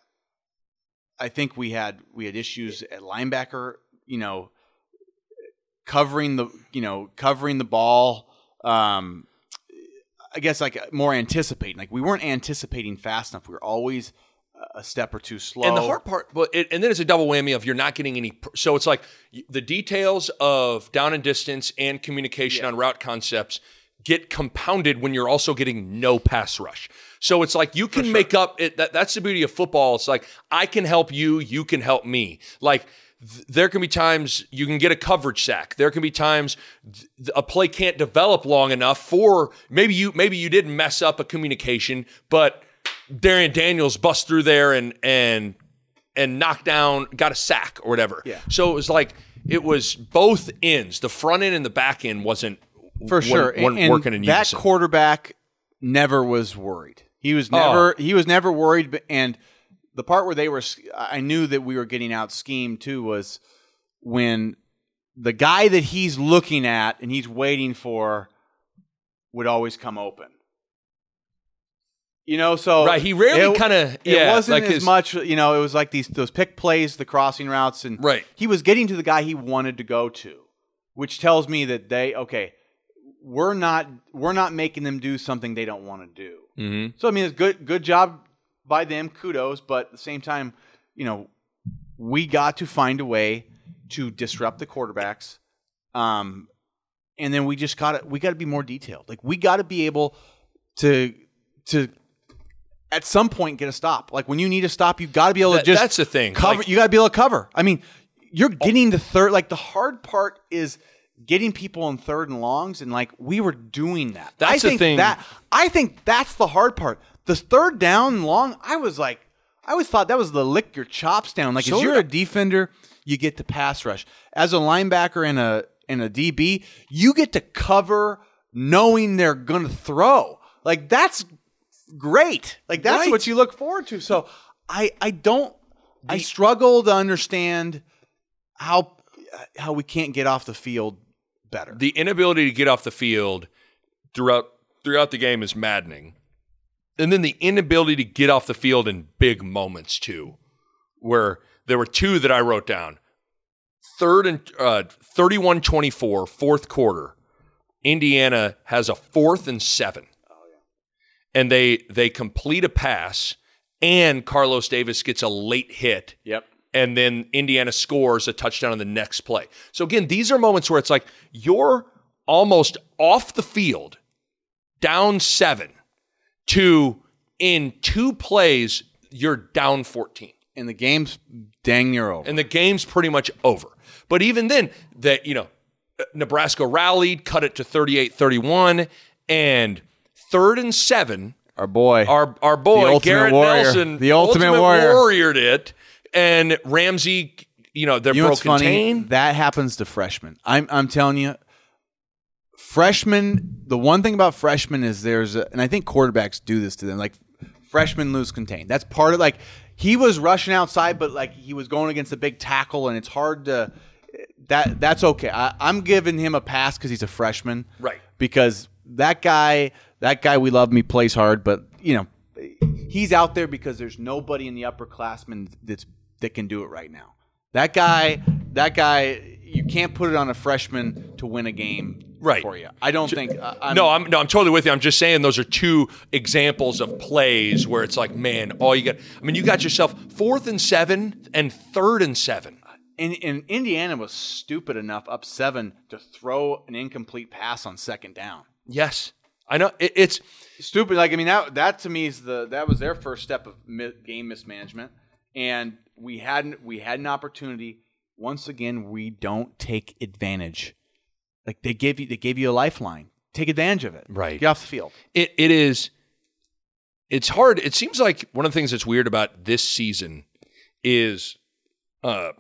I think we had we had issues at linebacker, you know, covering the you know covering the ball. Um, I guess like more anticipating. Like we weren't anticipating fast enough. We were always a step or two slow. And the hard part, but it, and then it's a double whammy of you're not getting any. So it's like the details of down and distance and communication Yeah. on route concepts get compounded when you're also getting no pass rush. So it's like you can sure. make up it. That, that's the beauty of football. It's like I can help you, you can help me. Like th- there can be times you can get a coverage sack. There can be times th- a play can't develop long enough for maybe you maybe you didn't mess up a communication, but Darian Daniels bust through there and and and knocked down, got a sack or whatever. Yeah. So it was like it was both ends. The front end and the back end wasn't for sure. Wasn't, wasn't and working in that unison. quarterback never was worried. He was never Oh. he was never worried. but- And the part where they were, I knew that we were getting out schemed too was when the guy that he's looking at and he's waiting for would always come open. You know, so Right, he rarely it- kinda- It yeah, wasn't like as his- much. You know, it was like these those pick plays, the crossing routes, and Right. he was getting to the guy he wanted to go to, which tells me that they okay, we're not we're not making them do something they don't want to do. Mm-hmm. So I mean, it's good good job by them, kudos. But at the same time, you know, we got to find a way to disrupt the quarterbacks, um, and then we just got to we got to be more detailed. Like we got to be able to to at some point get a stop. Like when you need a stop, you got to be able that, to just that's the thing. cover. Like, you got to be able to cover. I mean, you're getting the third. Like the hard part is getting people in third and longs, and like we were doing that. That's I think the thing. That I think that's the hard part. The third down and long, I was like, I always thought that was the lick your chops down. Like, So as you're did a defender, you get to pass rush. As a linebacker and a and a D B, you get to cover knowing they're gonna throw. Like that's great. Like that's Right. what you look forward to. So I I don't I struggle to understand how how we can't get off the field better. The inability to get off the field throughout throughout the game is maddening. And then the inability to get off the field in big moments too, where there were two that I wrote down. Third and uh, thirty-one twenty-four, fourth quarter, Indiana has a fourth and seven. Oh, yeah. And they they complete a pass, and Carlos Davis gets a late hit. Yep. And then Indiana scores a touchdown on the next play. So again, these are moments where it's like you're almost off the field, down seven, to in two plays, you're down fourteen. And the game's dang near over. And the game's pretty much over. But even then, that you know, Nebraska rallied, cut it to thirty-eight thirty-one, and third and seven. Our boy. Our our boy, Garrett warrior. Nelson, the ultimate, ultimate warrior. warriored it. And Ramsey, you know, they're you know broken what's funny? contain. That happens to freshmen. I'm I'm telling you, freshmen, the one thing about freshmen is there's, a, and I think quarterbacks do this to them, like freshmen lose contain. That's part of, like, he was rushing outside, but like he was going against a big tackle, and it's hard to, that that's okay. I, I'm giving him a pass because he's a freshman. Right. Because that guy, that guy we love him, he plays hard, but, you know, he's out there because there's nobody in the upperclassmen that's that can do it right now. That guy, that guy, you can't put it on a freshman to win a game right. for you. I don't think. Uh, I'm, no, I'm no, I'm totally with you. I'm just saying those are two examples of plays where it's like, man, all you got. I mean, you got yourself fourth and seven and third and seven. And, and Indiana was stupid enough up seven to throw an incomplete pass on second down. Yes, I know it, it's stupid. Like I mean, that that to me is the that was their first step of mi- game mismanagement. And we hadn't we had an opportunity. Once again, we don't take advantage. Like they gave you they gave you a lifeline. Take advantage of it. Right. Get off the field. It it is it's hard. It seems like one of the things that's weird about this season is uh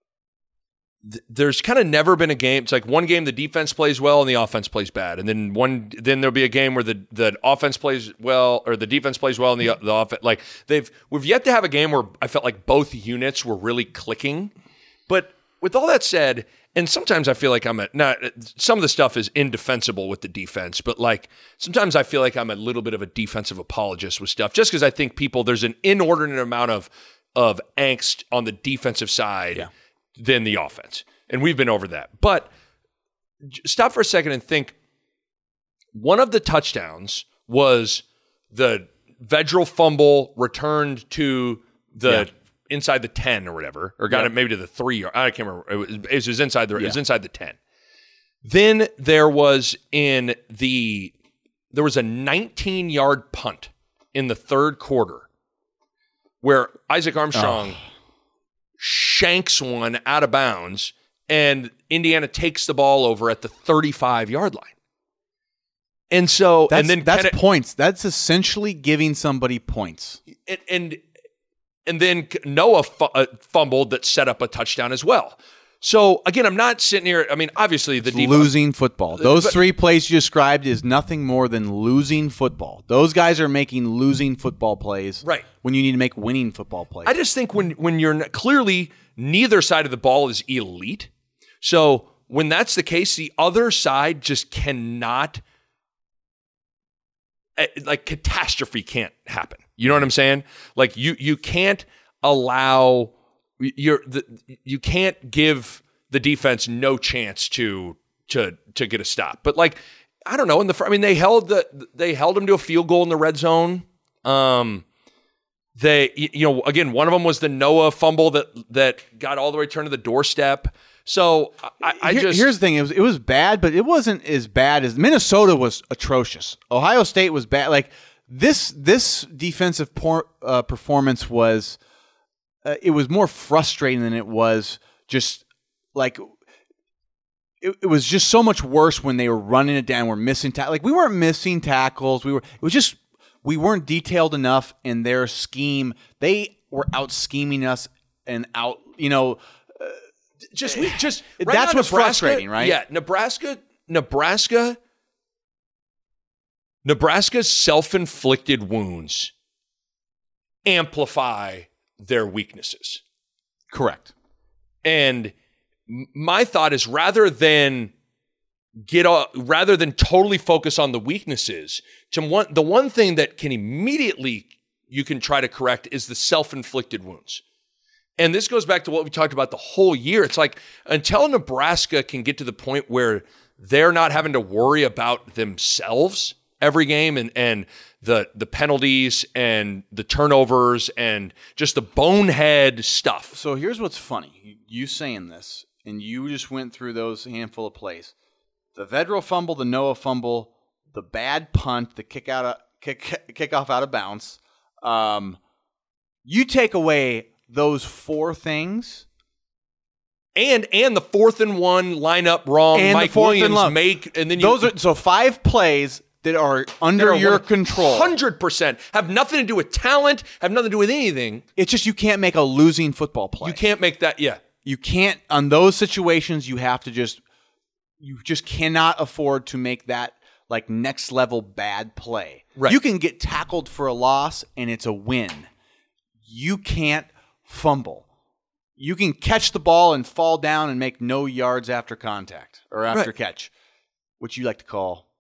th- there's kind of never been a game. It's like one game the defense plays well and the offense plays bad. And then one then there'll be a game where the, the offense plays well or the defense plays well and the the offense like they've we've yet to have a game where I felt like both units were really clicking. But with all that said, and sometimes I feel like I'm a not some of the stuff is indefensible with the defense, but like sometimes I feel like I'm a little bit of a defensive apologist with stuff just because I think people there's an inordinate amount of of angst on the defensive side yeah. than the offense. And we've been over that. But stop for a second and think one of the touchdowns was the Vedral fumble returned to the yeah. inside the ten or whatever, or got yeah. it maybe to the three. Or I can't remember. It was, it was inside the. Yeah. It was inside the ten. Then there was in the there was a nineteen yard punt in the third quarter where Isaac Armstrong oh. shanks one out of bounds, and Indiana takes the ball over at the thirty-five yard line. And so, that's, and then that's Kenneth, points. That's essentially giving somebody points. And and, and then Noah fu- uh, fumbled that set up a touchdown as well. So again, I'm not sitting here. I mean, obviously the defense, losing football. Those but, three plays you described is nothing more than losing football. Those guys are making losing football plays, right? When you need to make winning football plays. I just think when when you're not, clearly neither side of the ball is elite. So when that's the case, the other side just cannot. Like catastrophe can't happen. You know what I'm saying? Like you you can't allow. You're the, you can't give the defense no chance to to to get a stop. But like I don't know in the I mean they held the they held him to a field goal in the red zone. Um, they you know again one of them was the Noah fumble that that got all the way turned to the doorstep. So I, I Here, just here's the thing: it was it was bad, but it wasn't as bad as Minnesota was atrocious. Ohio State was bad. Like this this defensive por- uh, performance was uh, it was more frustrating than it was just like it, it was just so much worse when they were running it down. We're missing ta- like we weren't missing tackles. We were it was just we weren't detailed enough in their scheme. They were out scheming us and out you know. Just we just right that's what's Nebraska, frustrating, right? Yeah, Nebraska, Nebraska, Nebraska's self-inflicted wounds amplify their weaknesses. Correct. And my thought is rather than get a, rather than totally focus on the weaknesses, to one the one thing that can immediately you can try to correct is the self-inflicted wounds. And this goes back to what we talked about the whole year. It's like until Nebraska can get to the point where they're not having to worry about themselves every game and, and the the penalties and the turnovers and just the bonehead stuff. So here's what's funny. You saying this, and you just went through those handful of plays. The Vedro fumble, the Noah fumble, the bad punt, the kick out of, kick kickoff out of bounds. Um, you take away those four things, and and the fourth and one lineup wrong, and Mike Williams make, and then you, those are so five plays that are under that are your control, hundred percent have nothing to do with talent, have nothing to do with anything. It's just you can't make a losing football play. You can't make that. Yeah, you can't on those situations. You have to just you just cannot afford to make that like next level bad play. Right. You can get tackled for a loss and it's a win. You can't fumble. You can catch the ball and fall down and make no yards after contact or after right. catch, which you like to call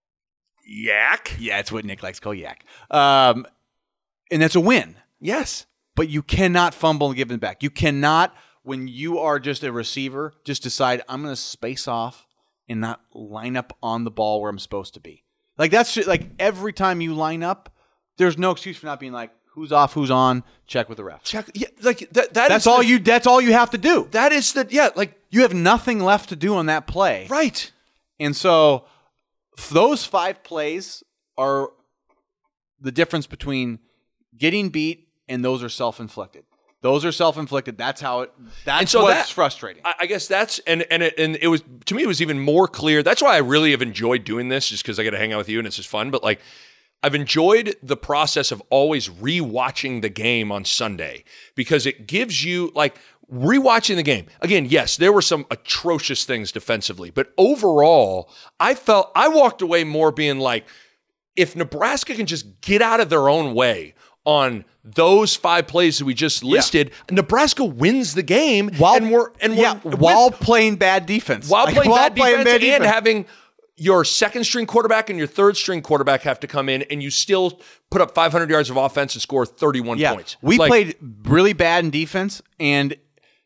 yak. Yeah, it's what Nick likes to call yak. Um, and that's a win. Yes. But you cannot fumble and give it back. You cannot, when you are just a receiver, just decide, I'm going to space off and not line up on the ball where I'm supposed to be. Like, that's just, like every time you line up, there's no excuse for not being like, who's off, who's on, check with the ref. Check. Yeah, like that. that that's is all the, you. That's all you have to do. That is the yeah. Like you have nothing left to do on that play, right? And so those five plays are the difference between getting beat and those are self-inflicted. Those are self-inflicted. That's how it. That's so what's that, frustrating. I, I guess that's and and it, and it was to me it was even more clear. That's why I really have enjoyed doing this, just because I get to hang out with you and it's just fun. But like. I've enjoyed the process of always rewatching the game on Sunday because it gives you like rewatching the game. Again, yes, there were some atrocious things defensively, but overall, I felt I walked away more being like, if Nebraska can just get out of their own way on those five plays that we just listed, yeah. Nebraska wins the game while and we're and we're, yeah, while with, playing bad defense, while like, playing, while bad, playing defense bad defense and having. Your second string quarterback and your third string quarterback have to come in and you still put up five hundred yards of offense and score thirty-one yeah, points. We like, played really bad in defense, and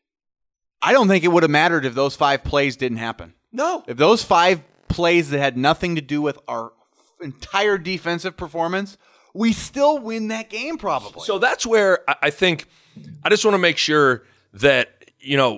I don't think it would have mattered if those five plays didn't happen. No. If those five plays that had nothing to do with our entire defensive performance, we still win that game probably. So that's where I think I just want to make sure that, you know,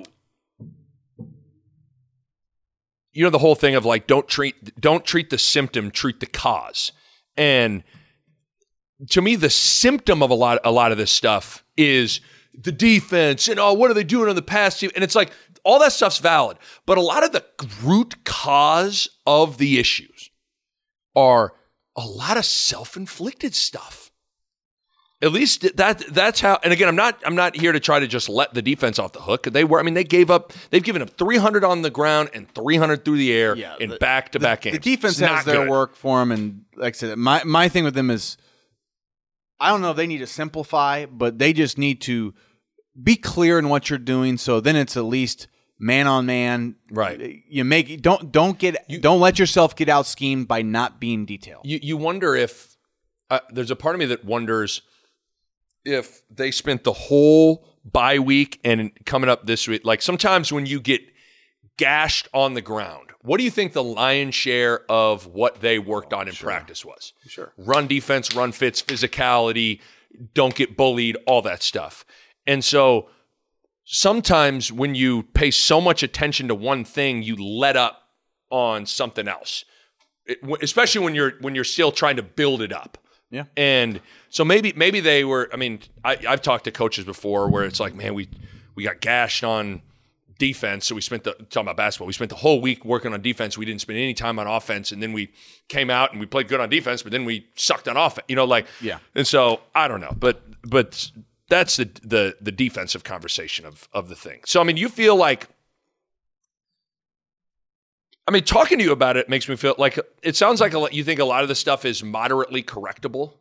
You know the whole thing of like don't treat don't treat the symptom, treat the cause. And to me, the symptom of a lot a lot of this stuff is the defense and oh, what are they doing on the pass team? And it's like all that stuff's valid, but a lot of the root cause of the issues are a lot of self-inflicted stuff. At least that that's how. And again, I'm not I'm not here to try to just let the defense off the hook. They were. I mean, they gave up. They've given up three hundred on the ground and three hundred through the air yeah, in the, back-to-back the, games. The defense it's has their good. work for them, and like I said, my my thing with them is, I don't know if they need to simplify, but they just need to be clear in what you're doing. So then it's at least man on man. Right. You make don't don't get you, don't let yourself get out schemed by not being detailed. You you wonder if uh, there's a part of me that wonders. If they spent the whole bye week and coming up this week, like sometimes when you get gashed on the ground, what do you think the lion's share of what they worked oh, on in sure. practice was? Sure. Run defense, run fits, physicality, don't get bullied, all that stuff. And so sometimes when you pay so much attention to one thing, you let up on something else, it, especially when you're when you're still trying to build it up. Yeah. And so maybe maybe they were, I mean, I, I've talked to coaches before where it's like, man, we we got gashed on defense, so we spent the, talking about basketball, we spent the whole week working on defense. We didn't spend any time on offense, and then we came out and we played good on defense, but then we sucked on offense. You know, like, yeah. And so, I don't know, but but that's the the, the defensive conversation of, of the thing. So, I mean, you feel like, I mean, talking to you about it makes me feel like it sounds like a lot, you think a lot of the stuff is moderately correctable.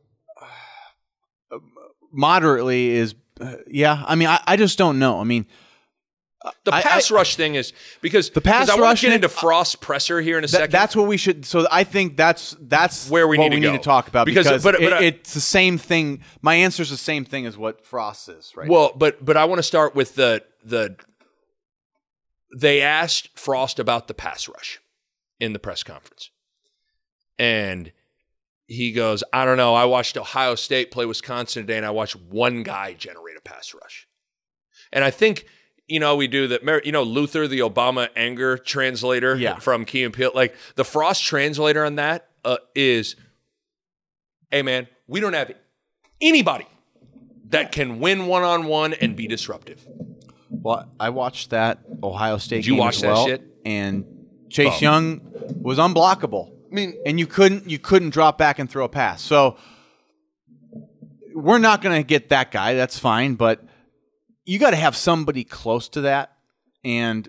Moderately is, uh, yeah. I mean, I, I just don't know. I mean, the pass I, rush thing is because the pass I rush. I want to get into Frost presser here in a th- second. That's what we should. So I think that's that's where we, what need, we to need to talk about because, because but, but it, I, it's the same thing. My answer is the same thing as what Frost is, right? Well, now. but but I want to start with the the. They asked Frost about the pass rush in the press conference, and he goes, "I don't know. I watched Ohio State play Wisconsin today, and I watched one guy generate a pass rush." And I think, you know, we do that. You know, Luther, the Obama anger translator yeah. from Key and Peele, like the Frost translator on that uh, is, "Hey man, we don't have anybody that can win one on one and be disruptive." Well, I watched that Ohio State Did you game watch as that well, shit? And Chase oh. Young was unblockable. I mean, and you couldn't you couldn't drop back and throw a pass. So we're not going to get that guy. That's fine, but you got to have somebody close to that. And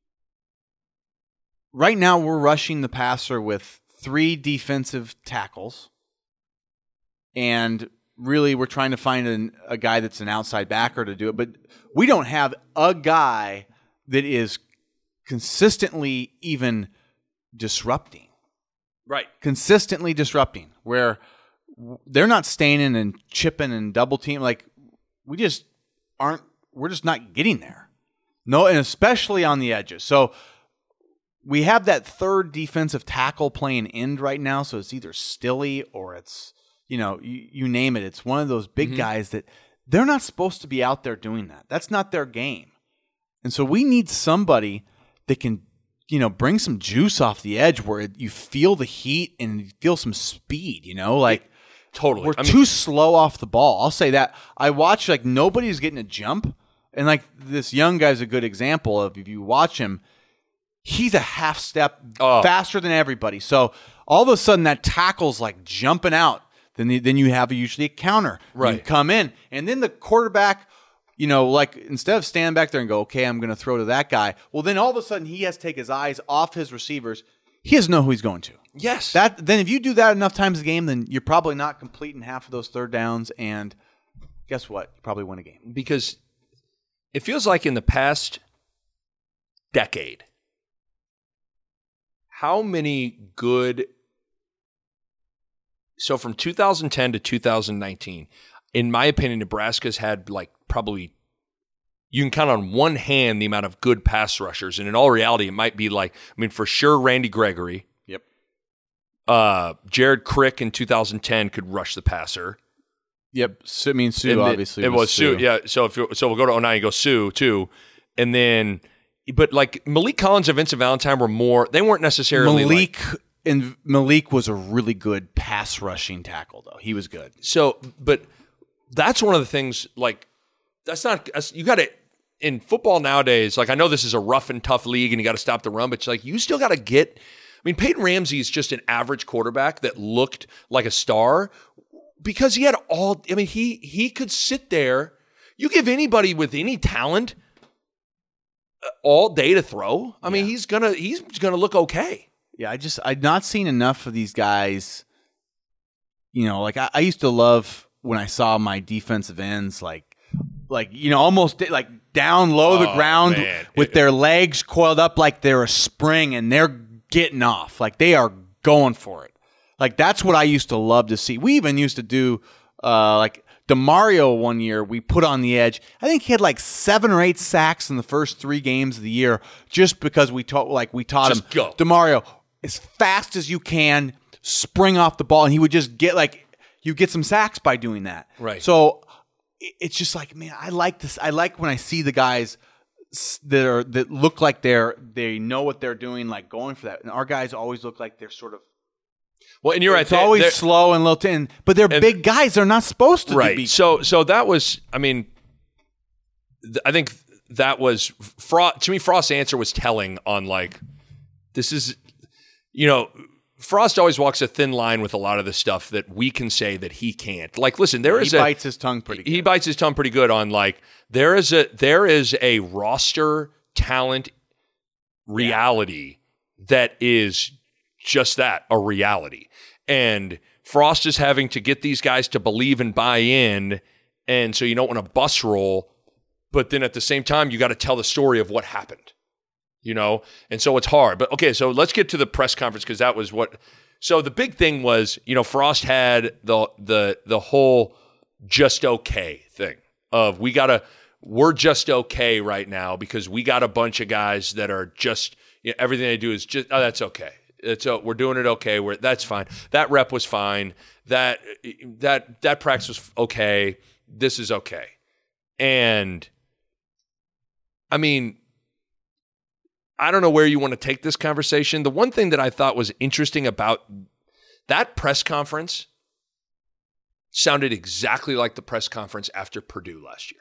right now we're rushing the passer with three defensive tackles, and really we're trying to find an, a guy that's an outside backer to do it. But we don't have a guy that is consistently even disrupting. Right. Consistently disrupting, where they're not staying in and chipping and double team. Like, we just aren't, we're just not getting there. No, and especially on the edges. So we have that third defensive tackle playing end right now. So it's either Stille or it's, you know, you, you name it. It's one of those big mm-hmm. guys that they're not supposed to be out there doing that. That's not their game. And so we need somebody that can, you know, bring some juice off the edge where you feel the heat and you feel some speed, you know, like totally. We're I mean, too slow off the ball. I'll say that. I watch like nobody's getting a jump. And like this young guy's a good example of, if you watch him, he's a half step oh. faster than everybody. So all of a sudden that tackle's like jumping out. Then the, then you have usually a counter. Right. You come in and then the quarterback, you know, like instead of standing back there and go, okay, I'm going to throw to that guy. Well, then all of a sudden he has to take his eyes off his receivers. He doesn't know who he's going to. Yes. That then if you do that enough times a game, then you're probably not completing half of those third downs. And guess what? You probably win a game. Because it feels like in the past decade, how many good – so from two thousand ten to two thousand nineteen, in my opinion, Nebraska's had like probably – you can count on one hand the amount of good pass rushers. And in all reality, it might be like – I mean, for sure, Randy Gregory. Yep. Uh, Jared Crick in two thousand ten could rush the passer. Yep. I mean, Sue, and obviously. It, it was, was Sue. Sue. Yeah. So if you, so we'll go to oh nine and go Sue, too. And then – but like Malik Collins and Vincent Valentine were more – they weren't necessarily Malik like, – and Malik was a really good pass rushing tackle, though. He was good. So, but that's one of the things, like, that's not, that's, you got to, in football nowadays, like, I know this is a rough and tough league and you got to stop the run, but it's like, you still got to get, I mean, Peyton Ramsey is just an average quarterback that looked like a star because he had all, I mean, he, he could sit there, you give anybody with any talent all day to throw. I mean, yeah. he's going to, he's going to look okay. Yeah, I just I've not seen enough of these guys. You know, like I, I used to love when I saw my defensive ends, like, like you know, almost like down low oh, the ground man. with it, their legs coiled up like they're a spring, and they're getting off, like they are going for it. Like that's what I used to love to see. We even used to do uh, like DeMario one year. We put on the edge. I think he had like seven or eight sacks in the first three games of the year, just because we taught like we taught just him go. DeMario. As fast as you can, spring off the ball, and he would just get like you get some sacks by doing that. Right. So it's just like, man, I like this. I like when I see the guys that are that look like they're they know what they're doing, like going for that. And our guys always look like they're sort of Well, and you're right. It's always they're, slow and low, ten, but they're and, big guys. They're not supposed to right. be. So, so that was. I mean, th- I think that was Frost. To me, Frost's answer was telling on like, this is, you know. Frost always walks a thin line with a lot of the stuff that we can say that he can't. Like, listen, there is he a bites his tongue pretty good. He bites his tongue pretty good on like there is a there is a roster talent reality yeah. that is just that, a reality. And Frost is having to get these guys to believe and buy in, and so you don't want to bus roll, but then at the same time you got to tell the story of what happened. You know, and so it's hard. But okay, so let's get to the press conference because that was what. So the big thing was, you know, Frost had the the the whole just okay thing of we gotta we're just okay right now because we got a bunch of guys that are just you know, everything they do is just oh that's okay. It's uh, we're doing it okay. We're that's fine. That rep was fine. That that that practice was okay. This is okay. And I mean. I don't know where you want to take this conversation. The one thing that I thought was interesting about that press conference sounded exactly like the press conference after Purdue last year,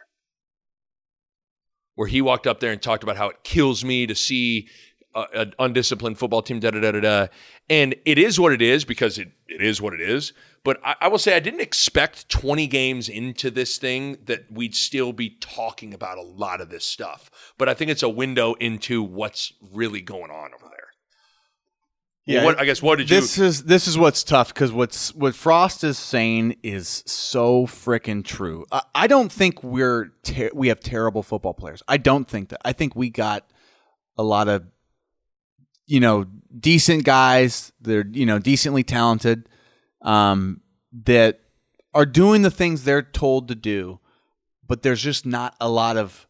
where he walked up there and talked about how it kills me to see a, an undisciplined football team, da da da da da. And it is what it is because it, it is what it is. But I, I will say I didn't expect twenty games into this thing that we'd still be talking about a lot of this stuff. But I think it's a window into what's really going on over there. Yeah, well, what, I guess what did this you? This is this is what's tough because what's what Frost is saying is so freaking true. I, I don't think we're ter- we have terrible football players. I don't think that. I think we got a lot of you know decent guys. They're you know decently talented. Um, that are doing the things they're told to do, but there's just not a lot of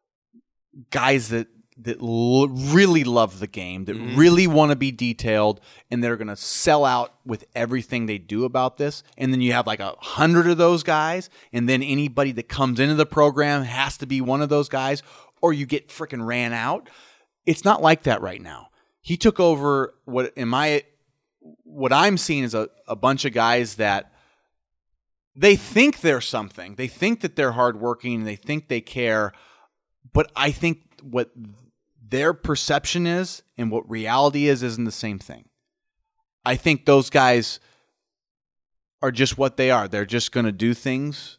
guys that that l- really love the game, that mm-hmm. really want to be detailed, and they're going to sell out with everything they do about this. And then you have like a hundred of those guys, and then anybody that comes into the program has to be one of those guys, or you get freaking ran out. It's not like that right now. He took over what in my What I'm seeing is a, a bunch of guys that they think they're something. They think that they're hardworking. They think they care. But I think what their perception is and what reality is isn't the same thing. I think those guys are just what they are. They're just going to do things.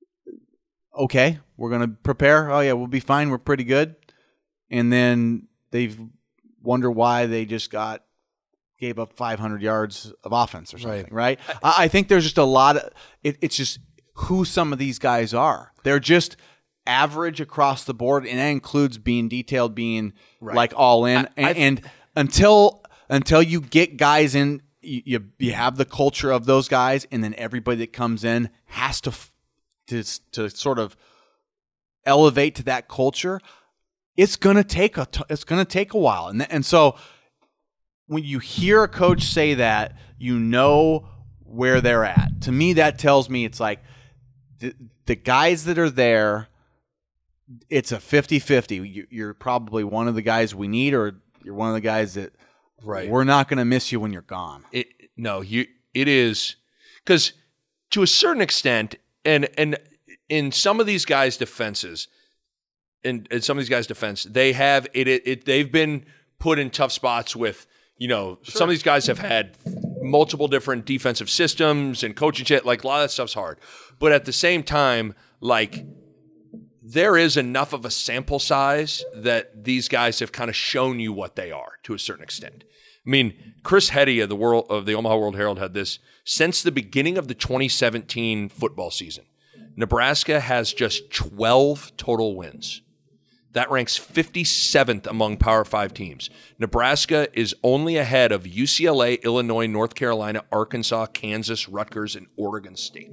Okay, we're going to prepare. Oh, yeah, we'll be fine. We're pretty good. And then they wonder why they just got gave up five hundred yards of offense or something, right? right? I, I think there's just a lot of it, – it's just who some of these guys are. They're just average across the board, and that includes being detailed, being right. like all in. I, and, and until until you get guys in, you, you you have the culture of those guys, and then everybody that comes in has to to, to sort of elevate to that culture. It's gonna take a t- it's gonna take a while, and and so – when you hear a coach say that, you know where they're at. To me, that tells me it's like the, the guys that are there, it's a fifty-fifty. You, you're probably one of the guys we need, or you're one of the guys that right. we're not going to miss you when you're gone. It, no, you. It is because to a certain extent, and and in some of these guys' defenses, in, in some of these guys' defense, they have it, it, it. They've been put in tough spots with. You know, sure. Some of these guys have had multiple different defensive systems and coaching shit. Like, a lot of that stuff's hard. But at the same time, like, there is enough of a sample size that these guys have kind of shown you what they are to a certain extent. I mean, Chris Heddy of the world of the Omaha World Herald had this. Since the beginning of the twenty seventeen football season, Nebraska has just twelve total wins. That ranks fifty-seventh among Power Five teams. Nebraska is only ahead of U C L A, Illinois, North Carolina, Arkansas, Kansas, Rutgers, and Oregon State.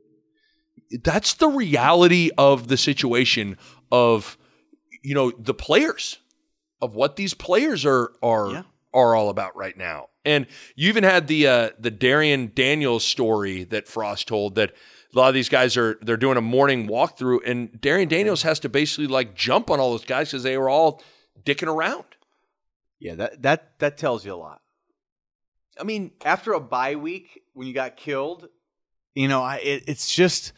That's the reality of the situation of, you know, the players, of what these players are are yeah. are all about right now. And you even had the uh, the Darian Daniels story that Frost told that. A lot of these guys are they're doing a morning walkthrough, and Darian Daniels has to basically like jump on all those guys because they were all dicking around. Yeah, that that that tells you a lot. I mean, after a bye week when you got killed, you know, I it, it's just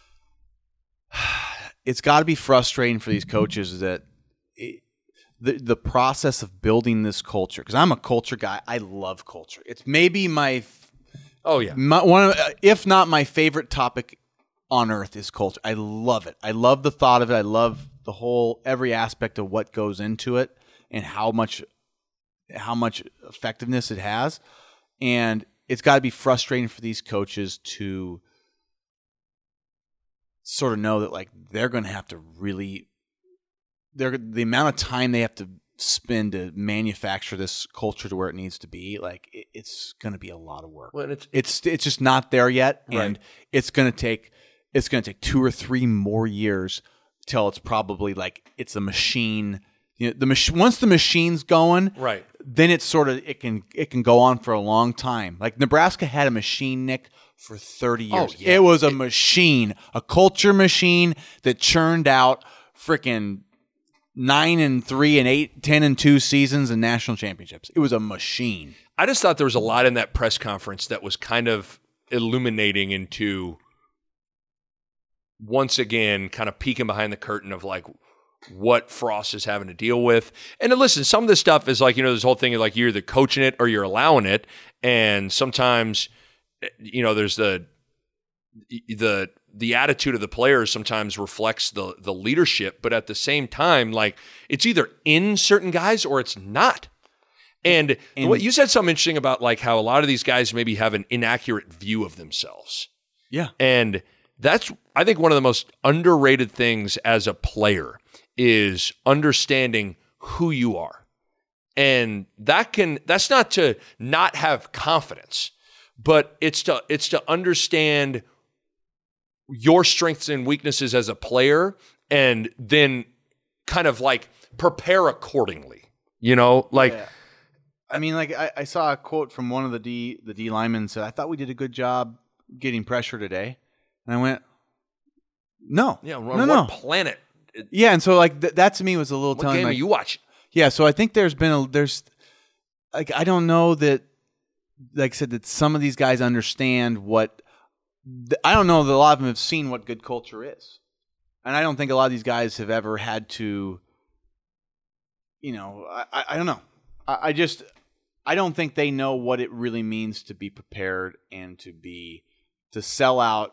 it's got to be frustrating for these coaches that it, the the process of building this culture. Because I'm a culture guy, I love culture. It's maybe my oh yeah, my, one of, if not my favorite topic on earth is culture. I love it. I love the thought of it. I love the whole every aspect of what goes into it and how much how much effectiveness it has. And it's got to be frustrating for these coaches to sort of know that like they're going to have to really they're the amount of time they have to spend to manufacture this culture to where it needs to be, like it, it's going to be a lot of work. Well, it's, it's it's just not there yet, right. and it's going to take it's going to take two or three more years till it's probably like it's a machine. You know, the mach- once the machine's going, right. then it's sort of it can it can go on for a long time. Like Nebraska had a machine, Nick, for thirty years. Oh, yeah. It was a it, machine, a culture machine that churned out freaking nine and three and eight, ten and two seasons and national championships. It was a machine. I just thought there was a lot in that press conference that was kind of illuminating into once again kind of peeking behind the curtain of like what Frost is having to deal with. And then listen, some of this stuff is like, you know, this whole thing of like you're either coaching it or you're allowing it. And sometimes, you know, there's the the the attitude of the players sometimes reflects the the leadership, but at the same time, like it's either in certain guys or it's not. And, and what you said something interesting about like how a lot of these guys maybe have an inaccurate view of themselves. Yeah. And that's, I think, one of the most underrated things as a player is understanding who you are. And that can, that's not to not have confidence, but it's to, it's to understand your strengths and weaknesses as a player and then kind of like prepare accordingly, you know, like, yeah. I mean, like I, I saw a quote from one of the D, the D linemen said, I thought we did a good job getting pressure today. And I went, no, yeah, on no, what no. planet? Yeah. And so like th- that to me was a little What telling. game like, are you watching? Yeah. So I think there's been a, there's like, I don't know that, like I said, that some of these guys understand what, I don't know that a lot of them have seen what good culture is. And I don't think a lot of these guys have ever had to, you know, I, I, I don't know. I, I just, I don't think they know what it really means to be prepared and to be, to sell out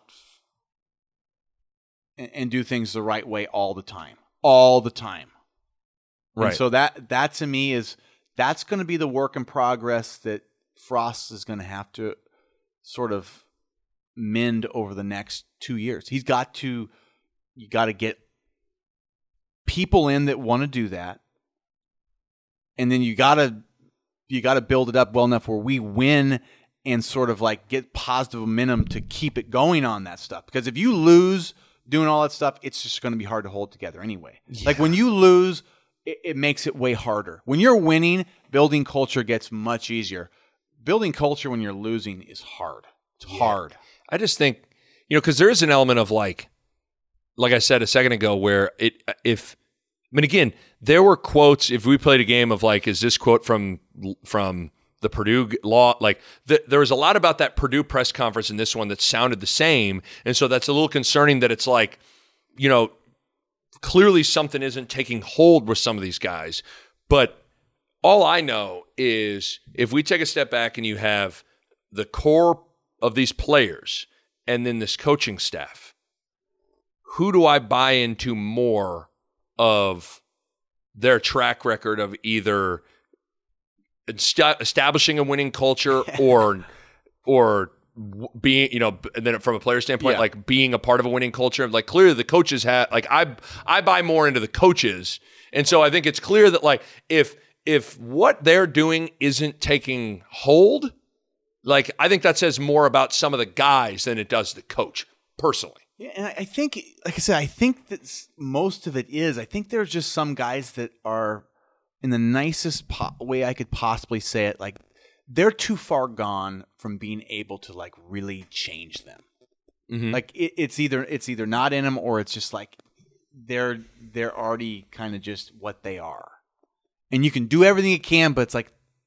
and, and do things the right way all the time, all the time. Right. And so that, that to me is, that's going to be the work in progress that Frost is going to have to sort of mend over the next two years. He's got to, you got to get people in that want to do that. And then you got to, you got to build it up well enough where we win and sort of like get positive momentum to keep it going on that stuff. Because if you lose doing all that stuff, it's just going to be hard to hold together anyway. Yeah. Like when you lose, it, it makes it way harder. When you're winning, building culture gets much easier. Building culture when you're losing is hard. It's yeah. hard. I just think, you know, because there is an element of like, like I said a second ago, where it, if, I mean, again, there were quotes, if we played a game of like, is this quote from, from the Purdue law? Like the, there was a lot about that Purdue press conference in this one that sounded the same. And so that's a little concerning that it's like, you know, clearly something isn't taking hold with some of these guys. But all I know is if we take a step back and you have the core of these players and then this coaching staff, who do I buy into more of their track record of either est- establishing a winning culture or or being, you know, and then from a player standpoint, yeah. like being a part of a winning culture? Like clearly the coaches have, like I I buy more into the coaches. And so I think it's clear that like if if what they're doing isn't taking hold, like, I think that says more about some of the guys than it does the coach, personally. Yeah, and I think, like I said, I think that most of it is. I think there's just some guys that are, in the nicest po- way I could possibly say it, like, they're too far gone from being able to, like, really change them. Mm-hmm. Like, it, it's either it's either not in them or it's just, like, they're they're already kind of just what they are. And you can do everything you can, but it's like,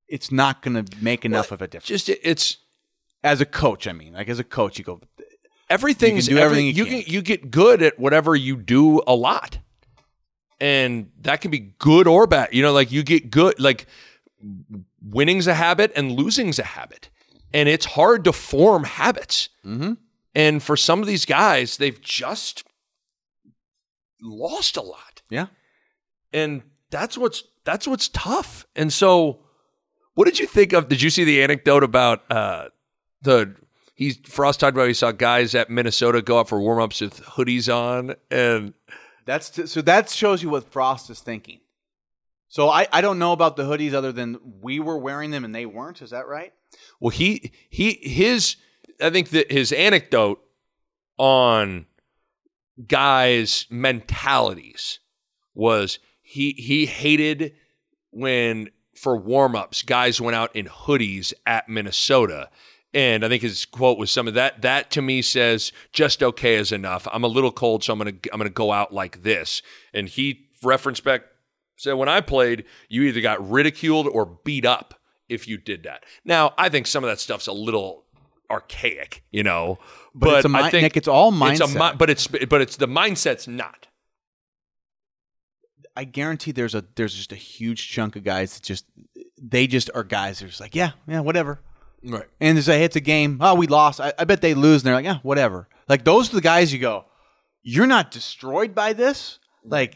it's not going to make enough well, of a difference. Just it's as a coach. I mean, like as a coach, you go. Everything's you can do everything every, you, you can. can. You get good at whatever you do a lot, and that can be good or bad. You know, like you get good. Like winning's a habit and losing's a habit, and it's hard to form habits. Mm-hmm. And for some of these guys, they've just lost a lot. Yeah, and that's what's that's what's tough. And so, what did you think of? Did you see the anecdote about uh, the? He Frost talked about he saw guys at Minnesota go out for warm-ups with hoodies on, and that's t- so that shows you what Frost is thinking. So I, I don't know about the hoodies other than we were wearing them and they weren't. Is that right? Well, he he his I think that his anecdote on guys' mentalities was he he hated when for warm-ups guys went out in hoodies at Minnesota. And I think his quote was some of that. That to me says just okay is enough. I'm a little cold, so I'm gonna I'm gonna go out like this. And he referenced back said when I played, you either got ridiculed or beat up if you did that. Now I think some of that stuff's a little archaic, you know. But, but it's a mi- I think Nick, it's all mindset. It's a mi- but it's but it's the mindset's not. I guarantee there's a there's just a huge chunk of guys that just they just are guys that are just like yeah yeah whatever. Right. And they say, hey, it's a game. Oh, we lost. I, I bet they lose. And they're like, yeah, whatever. Like, those are the guys you go, you're not destroyed by this? Like,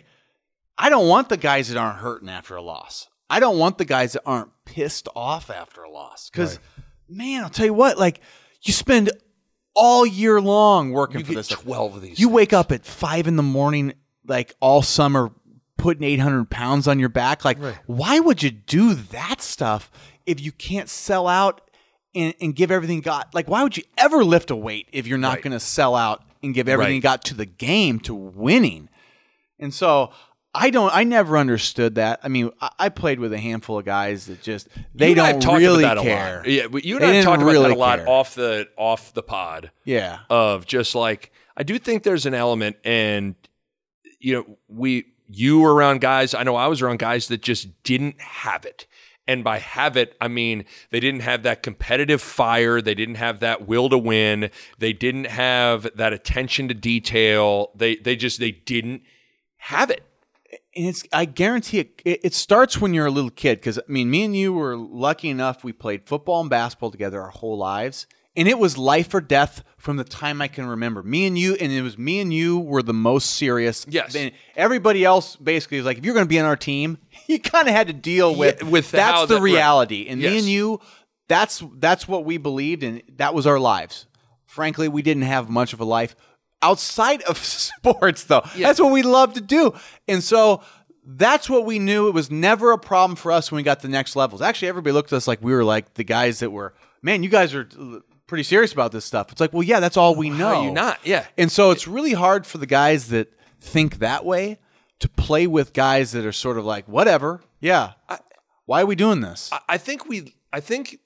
I don't want the guys that aren't hurting after a loss. I don't want the guys that aren't pissed off after a loss. Because, right. man, I'll tell you what, like, you spend all year long working you for get this. twelve of these. You things. wake up at five in the morning, like, all summer, putting eight hundred pounds on your back. Like, right. why would you do that stuff if you can't sell out And, and give everything you got? Like, why would you ever lift a weight if you're not right. going to sell out and give everything right. you got to the game, to winning? And so I don't, I never understood that. I mean, I, I played with a handful of guys that just, they don't really care. Yeah, but you and they I have talked about really that a lot care. off the off the pod. Yeah. Of just like, I do think there's an element, and, you know, we, you were around guys, I know I was around guys that just didn't have it. And by have it, I mean they didn't have that competitive fire. They didn't have that will to win. They didn't have that attention to detail. They they just they didn't have it. And it's I guarantee it. It, it starts when you're a little kid. Because I mean, me and you were lucky enough. We played football and basketball together our whole lives, and it was life or death from the time I can remember. Me and you, and it was me and you were the most serious. Yes. Then everybody else basically was like, if you're going to be on our team, you kind of had to deal with, yeah, with that's how the that, reality. right. And yes. me and you, that's that's what we believed, and that was our lives. Frankly, we didn't have much of a life outside of sports, though. Yeah. That's what we loved to do. And so that's what we knew. It was never a problem for us when we got to the next levels. Actually, everybody looked at us like we were like the guys that were, man, you guys are pretty serious about this stuff. It's like, well, yeah, that's all we know. How are you not? Yeah. And so it's really hard for the guys that think that way to play with guys that are sort of like, whatever. Yeah. I, Why are we doing this? I, I think we I think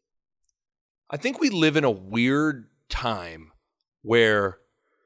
I think we live in a weird time where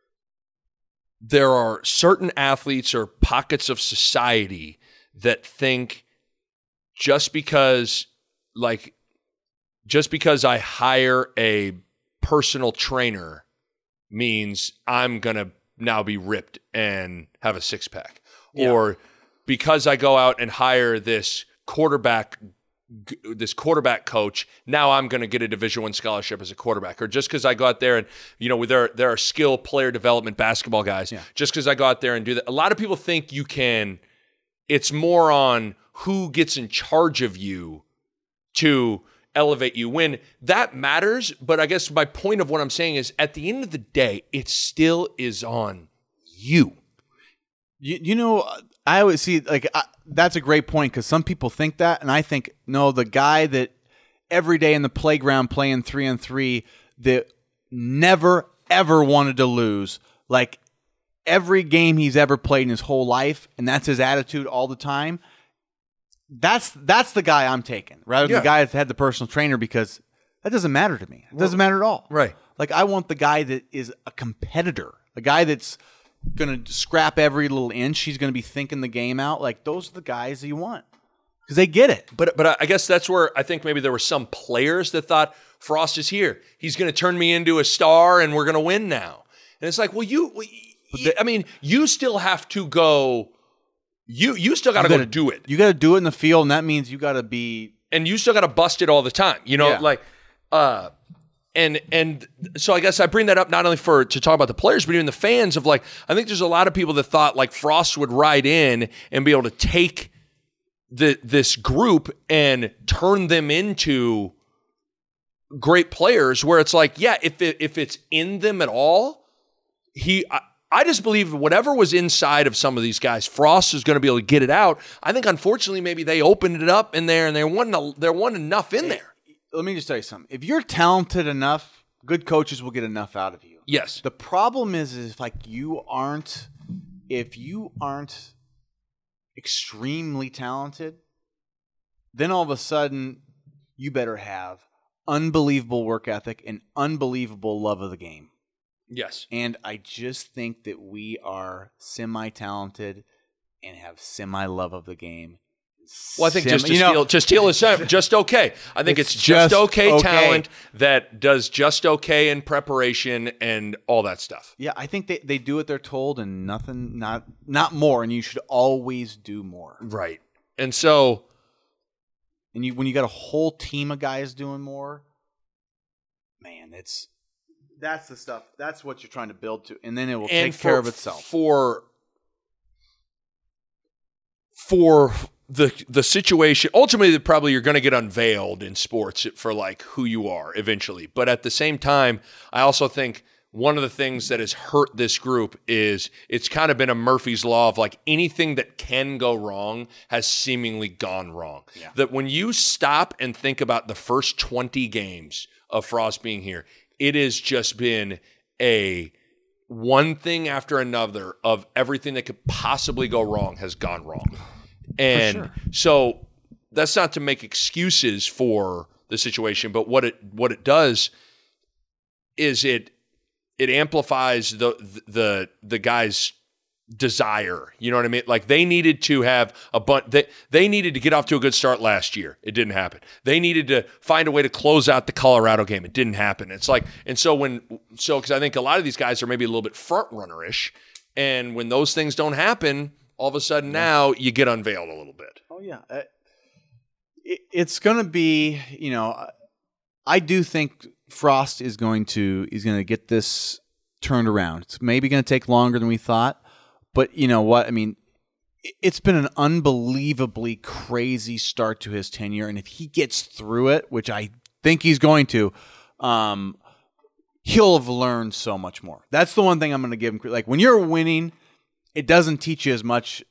there are certain athletes or pockets of society that think just because like just because I hire a personal trainer means I'm going to now be ripped and have a six pack. Yeah. Or because I go out and hire this quarterback this quarterback coach, now I'm going to get a Division One scholarship as a quarterback. Or just because I go out there and, you know, there, there are skill player development basketball guys, yeah. just because I go out there and do that. A lot of people think you can, it's more on who gets in charge of you to elevate you, when that matters. But I guess my point of what I'm saying is at the end of the day, it still is on you. You, you know, I always see like I, that's a great point, because some people think that, and I think no, the guy that every day in the playground playing three on three that never ever wanted to lose, like every game he's ever played in his whole life, and that's his attitude all the time. That's that's the guy I'm taking, rather than yeah. the guy that had the personal trainer, because that doesn't matter to me. It doesn't well, matter at all. Right. Like I want the guy that is a competitor, the guy that's going to scrap every little inch. He's going to be thinking the game out. Like those are the guys that you want. because they get it. But but I guess that's where I think maybe there were some players that thought Frost is here. He's going to turn me into a star, and we're going to win now. And it's like, well, you, you I mean, you still have to go. You you still got to go do it. You got to do it in the field, and that means you got to be, and you still got to bust it all the time. You know, yeah. like, uh, and and so I guess I bring that up not only for to talk about the players, but even the fans of like. I think there's a lot of people that thought like Frost would ride in and be able to take the this group and turn them into great players. Where it's like, yeah, if it, if it's in them at all, he. I, I just believe whatever was inside of some of these guys, Frost is going to be able to get it out. I think, unfortunately, maybe they opened it up in there and there wasn't, there wasn't enough in there. Let me just tell you something. If you're talented enough, good coaches will get enough out of you. Yes. The problem is, is like you aren't, if you aren't extremely talented, then all of a sudden you better have unbelievable work ethic and unbelievable love of the game. Yes. And I just think that we are semi-talented and have semi-love of the game. Well, I think Sem- just to steal, know, to steal is just okay. I think it's, it's just, just okay, okay talent that does just okay in preparation and all that stuff. Yeah, I think they, they do what they're told and nothing, not not more, and you should always do more. Right. And so... And you when you got a whole team of guys doing more, man, it's... That's the stuff. That's what you're trying to build to, and then it will take for, care of itself. For for the the situation, ultimately, probably you're going to get unveiled in sports for like who you are eventually. But at the same time, I also think one of the things that has hurt this group is it's kind of been a Murphy's Law of like anything that can go wrong has seemingly gone wrong. Yeah. That when you stop and think about the first twenty games of Frost being here, it has just been a one thing after another of everything that could possibly go wrong has gone wrong. And sure. So that's not to make excuses for the situation, but what it what it does is it it amplifies the the the guy's desire. You know what I mean? Like they needed to have a bunch. They, they needed to get off to a good start last year. It didn't happen. They needed to find a way to close out the Colorado game. It didn't happen. It's like, and so when, so because I think a lot of these guys are maybe a little bit front runner-ish, and when those things don't happen, all of a sudden now you get unveiled a little bit. Oh yeah, uh, it, it's going to be. You know, I do think Frost is going to is going to get this turned around. It's maybe going to take longer than we thought. But you know what? I mean, it's been an unbelievably crazy start to his tenure. And if he gets through it, which I think he's going to, um, he'll have learned so much more. That's the one thing I'm going to give him. Like when you're winning, it doesn't teach you as much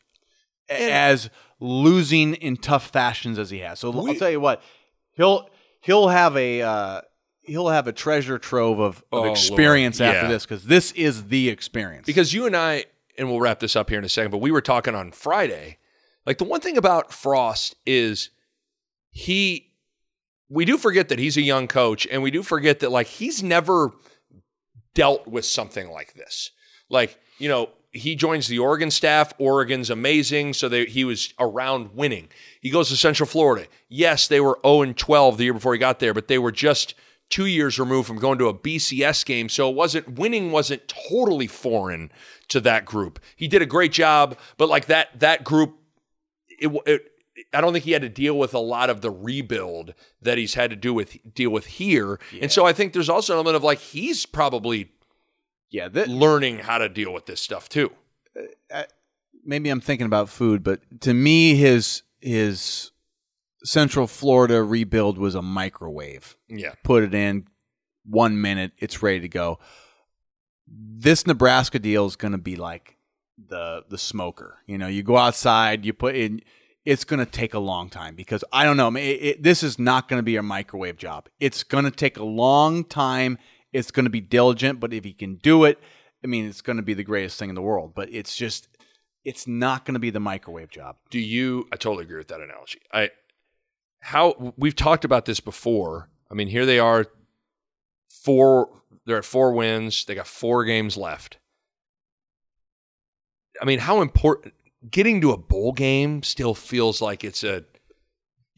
as losing in tough fashions as he has. So we, I'll tell you what, he'll he'll have a uh, he'll have a treasure trove of, of oh, experience Lord. after yeah. this because this is the experience. Because you and I. And we'll wrap this up here in a second, but we were talking on Friday. Like the one thing about Frost is he, we do forget that he's a young coach, and we do forget that like he's never dealt with something like this. Like, you know, he joins the Oregon staff. Oregon's amazing, so they, he was around winning. He goes to Central Florida. Yes, they were oh and twelve the year before he got there, but they were just two years removed from going to a B C S game, so it wasn't winning wasn't totally foreign to that group. He did a great job, but like that that group, it, it, I don't think he had to deal with a lot of the rebuild that he's had to do with deal with here. Yeah. And so I think there's also an element of like he's probably yeah that, learning how to deal with this stuff too. Uh, maybe I'm thinking about food, but to me, his his Central Florida rebuild was a microwave. Yeah, put it in one minute, it's ready to go. This Nebraska deal is going to be like the the smoker. You know, you go outside, you put in. It's going to take a long time because I don't know. It, it, this is not going to be a microwave job. It's going to take a long time. It's going to be diligent, but if he can do it, I mean, it's going to be the greatest thing in the world. But it's just, it's not going to be the microwave job. Do you? I totally agree with that analogy. I how we've talked about this before. I mean, here they are, four. They're at four wins. They got four games left. I mean, how important getting to a bowl game still feels like it's a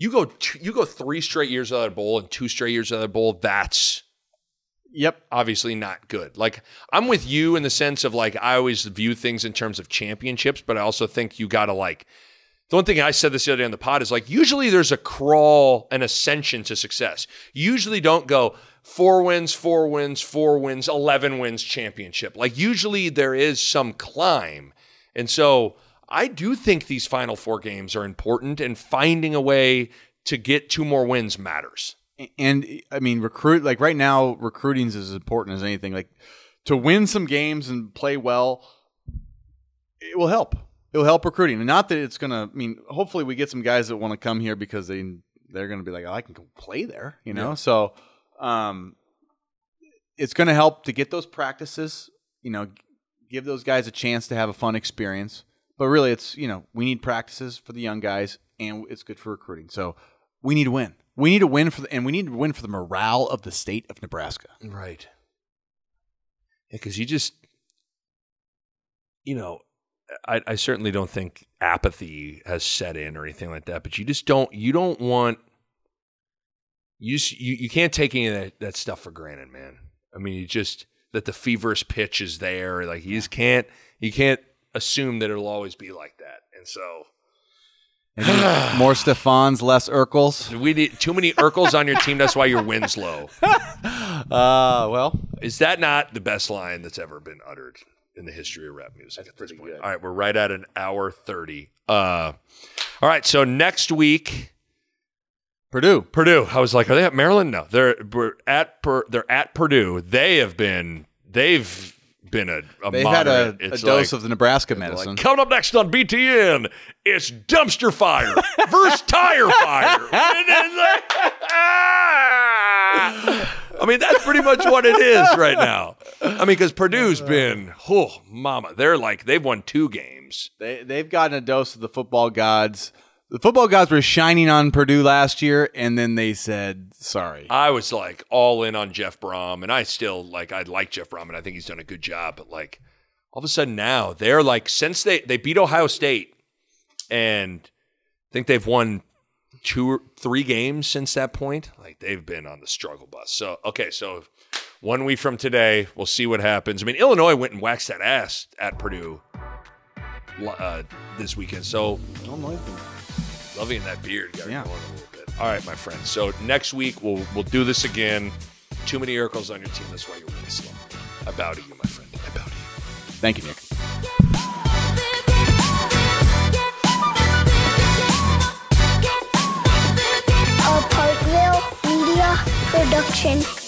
You go two, you go three straight years without a bowl and two straight years without a bowl. That's Yep. obviously not good. Like, I'm with you in the sense of, like, I always view things in terms of championships, but I also think you got to, like, the one thing I said this the other day on the pod is, like, usually there's a crawl, an ascension to success. You usually don't go four wins, four wins, four wins, eleven wins championship. Like, usually there is some climb. And so I do think these final four games are important, and finding a way to get two more wins matters. And I mean, recruit like right now, recruiting is as important as anything. Like to win some games and play well, it will help. It will help recruiting, and not that it's gonna. I mean, hopefully, we get some guys that want to come here because they they're gonna be like, oh, I can go play there, you know. Yeah. So, um, it's gonna help to get those practices. You know, give those guys a chance to have a fun experience. But really, it's you know, we need practices for the young guys, and it's good for recruiting. So, we need to win. We need to win for the, and we need to win for the morale of the state of Nebraska. Right. Yeah, because you just, you know, I, I certainly don't think apathy has set in or anything like that, but you just don't, you don't want, you just, you, you can't take any of that, that stuff for granted, man. I mean, you just, that the feverish pitch is there. Like, you just can't, you can't assume that it'll always be like that. And so, more Stephans, less Urkels. We need too many Urkels on your team. That's why your win's low. Uh, well, is that not the best line that's ever been uttered in the history of rap music at this point? Good. All right, we're right at an hour thirty. Uh, all right, so next week, Purdue. Purdue. I was like, are they at Maryland? No, they're at they're at Purdue. They have been. They've. Been a, a They've had a, a dose like, of the Nebraska medicine. Like, coming up next on B T N, it's dumpster fire versus tire fire. I mean, that's pretty much what it is right now. I mean, because Purdue's been, oh, mama, they're like, they've won two games. They, they've gotten a dose of the football gods. The football gods were shining on Purdue last year, and then they said, sorry. I was like all in on Jeff Brom, and I still like, I like Jeff Brom, and I think he's done a good job. But like, all of a sudden now, they're like, since they, they beat Ohio State, and I think they've won two or three games since that point. Like, they've been on the struggle bus. So, okay, so one week from today, we'll see what happens. I mean, Illinois went and waxed that ass at Purdue uh, this weekend. So, Illinois. Loving that beard. Got yeah. going a little bit. All right, my friend. So next week we'll we'll do this again. Too many Urkels on your team. That's why you're really slow. I bow to you, my friend. I bow to you. Thank you, Nick. A Parkville Media Production.